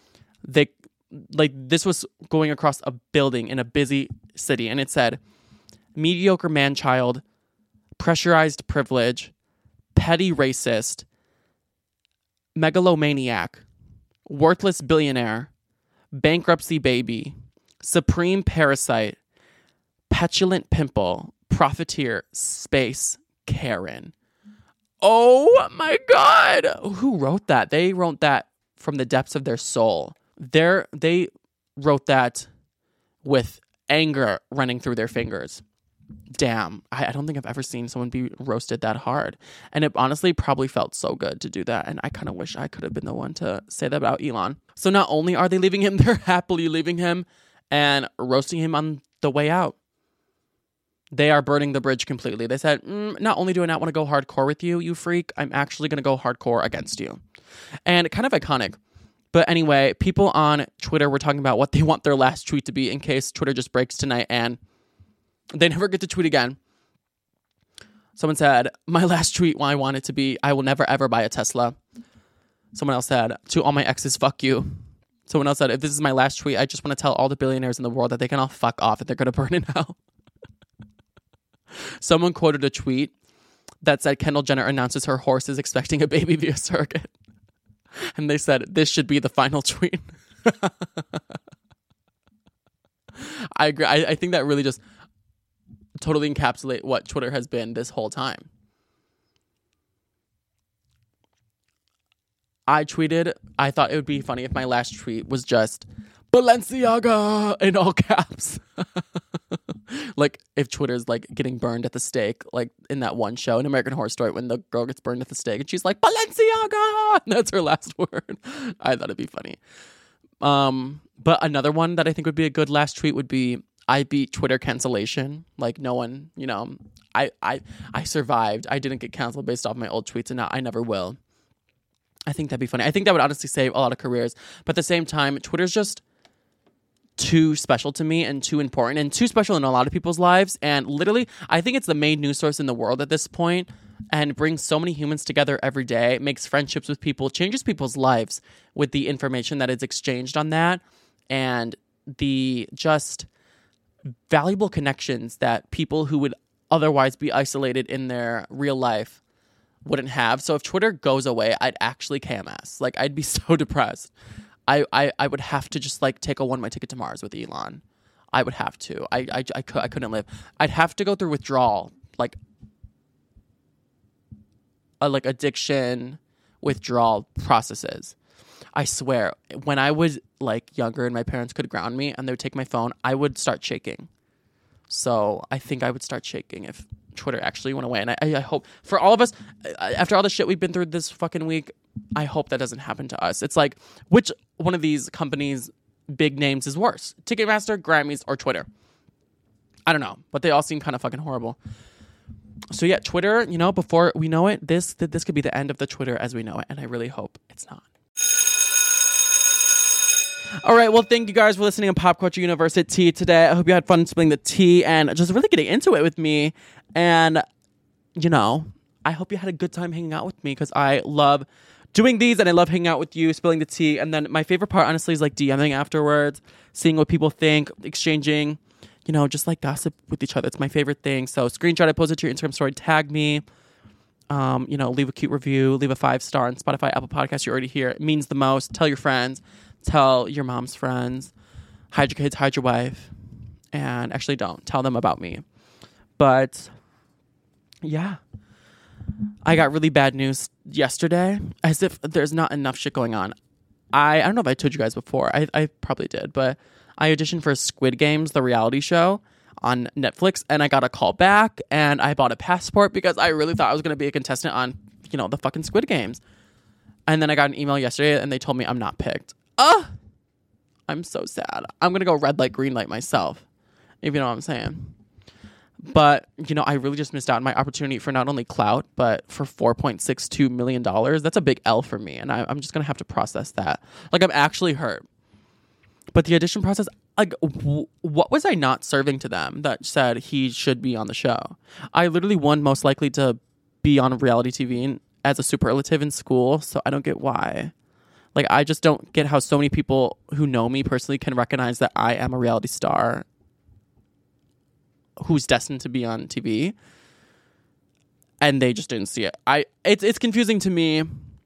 This was going across a building in a busy city, and it said, "Mediocre man-child, pressurized privilege, petty racist, megalomaniac, worthless billionaire, bankruptcy baby, supreme parasite, petulant pimple, profiteer, space, Karen." Oh my God. Who wrote that? They wrote that from the depths of their soul. They wrote that with anger running through their fingers. Damn. I don't think I've ever seen someone be roasted that hard. And it honestly probably felt so good to do that. And I kind of wish I could have been the one to say that about Elon. So not only are they leaving him, they're happily leaving him and roasting him on the way out. They are burning the bridge completely. They said, not only do I not want to go hardcore with you, you freak, I'm actually going to go hardcore against you. And kind of iconic. But anyway, people on Twitter were talking about what they want their last tweet to be in case Twitter just breaks tonight and they never get to tweet again. Someone said, my last tweet, I want it to be, I will never ever buy a Tesla. Someone else said, to all my exes, fuck you. Someone else said, if this is my last tweet, I just want to tell all the billionaires in the world that they can all fuck off and they're going to burn in hell. Someone quoted a tweet that said Kendall Jenner announces her horse is expecting a baby via surrogate. And they said, this should be the final tweet. I agree. I think that really just totally encapsulates what Twitter has been this whole time. I tweeted, I thought it would be funny if my last tweet was just Balenciaga in all caps. Like if Twitter's like getting burned at the stake, like in that one show in American Horror Story when the girl gets burned at the stake and she's like, Balenciaga! And that's her last word. I thought it'd be funny. But another one that I think would be a good last tweet would be, I beat Twitter cancellation. Like no one, you know, I survived. I didn't get canceled based off my old tweets, and now I never will. I think that'd be funny. I think that would honestly save a lot of careers. But at the same time, Twitter's just too special to me and too important and too special in a lot of people's lives. And literally, I think it's the main news source in the world at this point, and brings so many humans together every day, makes friendships with people, changes people's lives with the information that is exchanged on that, and the just valuable connections that people who would otherwise be isolated in their real life wouldn't have. So if Twitter goes away, I'd actually KMS. Like, I'd be so depressed. I would have to just like take a one-way ticket to Mars with Elon. I would have to. I couldn't live. I'd have to go through withdrawal, like addiction withdrawal processes. I swear, when I was like younger and my parents could ground me and they would take my phone, I would start shaking. So I think I would start shaking if Twitter actually went away. And I hope for all of us, after all the shit we've been through this fucking week, I hope that doesn't happen to us. It's like, which one of these companies' big names is worse? Ticketmaster, Grammys, or Twitter? I don't know, but they all seem kind of fucking horrible. So yeah, Twitter, you know, before we know it, this could be the end of the Twitter as we know it, and I really hope it's not. All right, well, thank you guys for listening to Pop Culture University today. I hope you had fun spilling the tea and just really getting into it with me. And, you know, I hope you had a good time hanging out with me, because I love doing these and I love hanging out with you, spilling the tea. And then my favorite part, honestly, is like DMing afterwards, seeing what people think, exchanging, you know, just like gossip with each other. It's my favorite thing. So screenshot it, post it to your Instagram story, tag me, you know, leave a cute review, leave a 5-star on Spotify, Apple Podcasts. You're already here. It means the most. Tell your friends. Tell your mom's friends, hide your kids, hide your wife, and actually don't. Tell them about me. But, yeah. I got really bad news yesterday, as if there's not enough shit going on. I don't know if I told you guys before. I probably did, but I auditioned for Squid Games, the reality show, on Netflix, and I got a call back, and I bought a passport because I really thought I was going to be a contestant on, you know, the fucking Squid Games. And then I got an email yesterday, and they told me I'm not picked. I'm so sad. I'm going to go red light, green light myself, if you know what I'm saying. But, you know, I really just missed out on my opportunity for not only clout, but for $4.62 million. That's a big L for me, and I'm just going to have to process that. Like, I'm actually hurt. But the audition process, like, what was I not serving to them that said he should be on the show? I literally won most likely to be on reality TV as a superlative in school, so I don't get why. Like, I just don't get how so many people who know me personally can recognize that I am a reality star who's destined to be on TV, and they just didn't see it. It's confusing to me,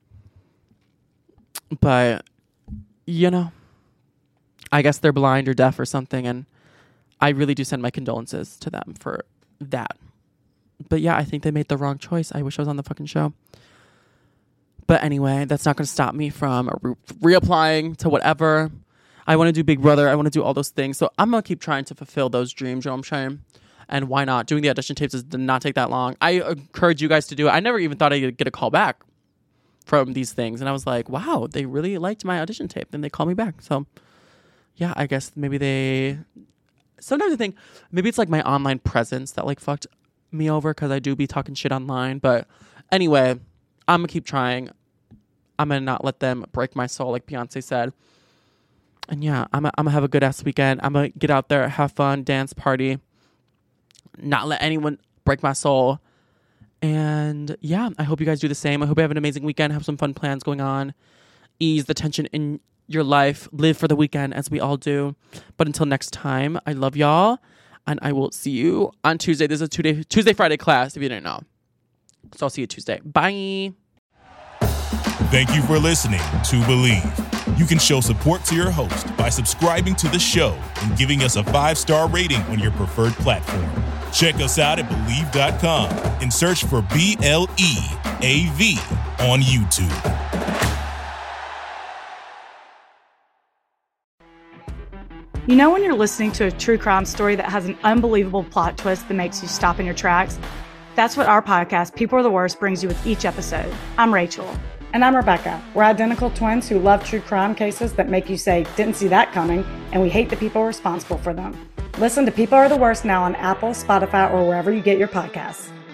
but, you know, I guess they're blind or deaf or something, and I really do send my condolences to them for that. But yeah, I think they made the wrong choice. I wish I was on the fucking show. But anyway, that's not going to stop me from reapplying to whatever. I want to do Big Brother. I want to do all those things. So I'm going to keep trying to fulfill those dreams, you know what I'm saying? And why not? Doing the audition tapes did not take that long. I encourage you guys to do it. I never even thought I'd get a call back from these things. And I was like, wow, they really liked my audition tape. Then they call me back. So yeah, I guess maybe sometimes I think maybe it's like my online presence that like fucked me over, because I do be talking shit online. But anyway, I'm going to keep trying. I'm going to not let them break my soul, like Beyonce said. And yeah, I'm going to have a good-ass weekend. I'm going to get out there, have fun, dance, party, not let anyone break my soul. And yeah, I hope you guys do the same. I hope you have an amazing weekend, have some fun plans going on, ease the tension in your life, live for the weekend as we all do. But until next time, I love y'all, and I will see you on Tuesday. This is a Tuesday, Friday class, if you didn't know. So I'll see you Tuesday. Bye. Thank you for listening to Believe. You can show support to your host by subscribing to the show and giving us a 5-star rating on your preferred platform. Check us out at Believe.com and search for BLEAV on YouTube. You know when you're listening to a true crime story that has an unbelievable plot twist that makes you stop in your tracks? That's what our podcast, People Are the Worst, brings you with each episode. I'm Rachel. And I'm Rebecca. We're identical twins who love true crime cases that make you say, didn't see that coming, and we hate the people responsible for them. Listen to People Are the Worst now on Apple, Spotify, or wherever you get your podcasts.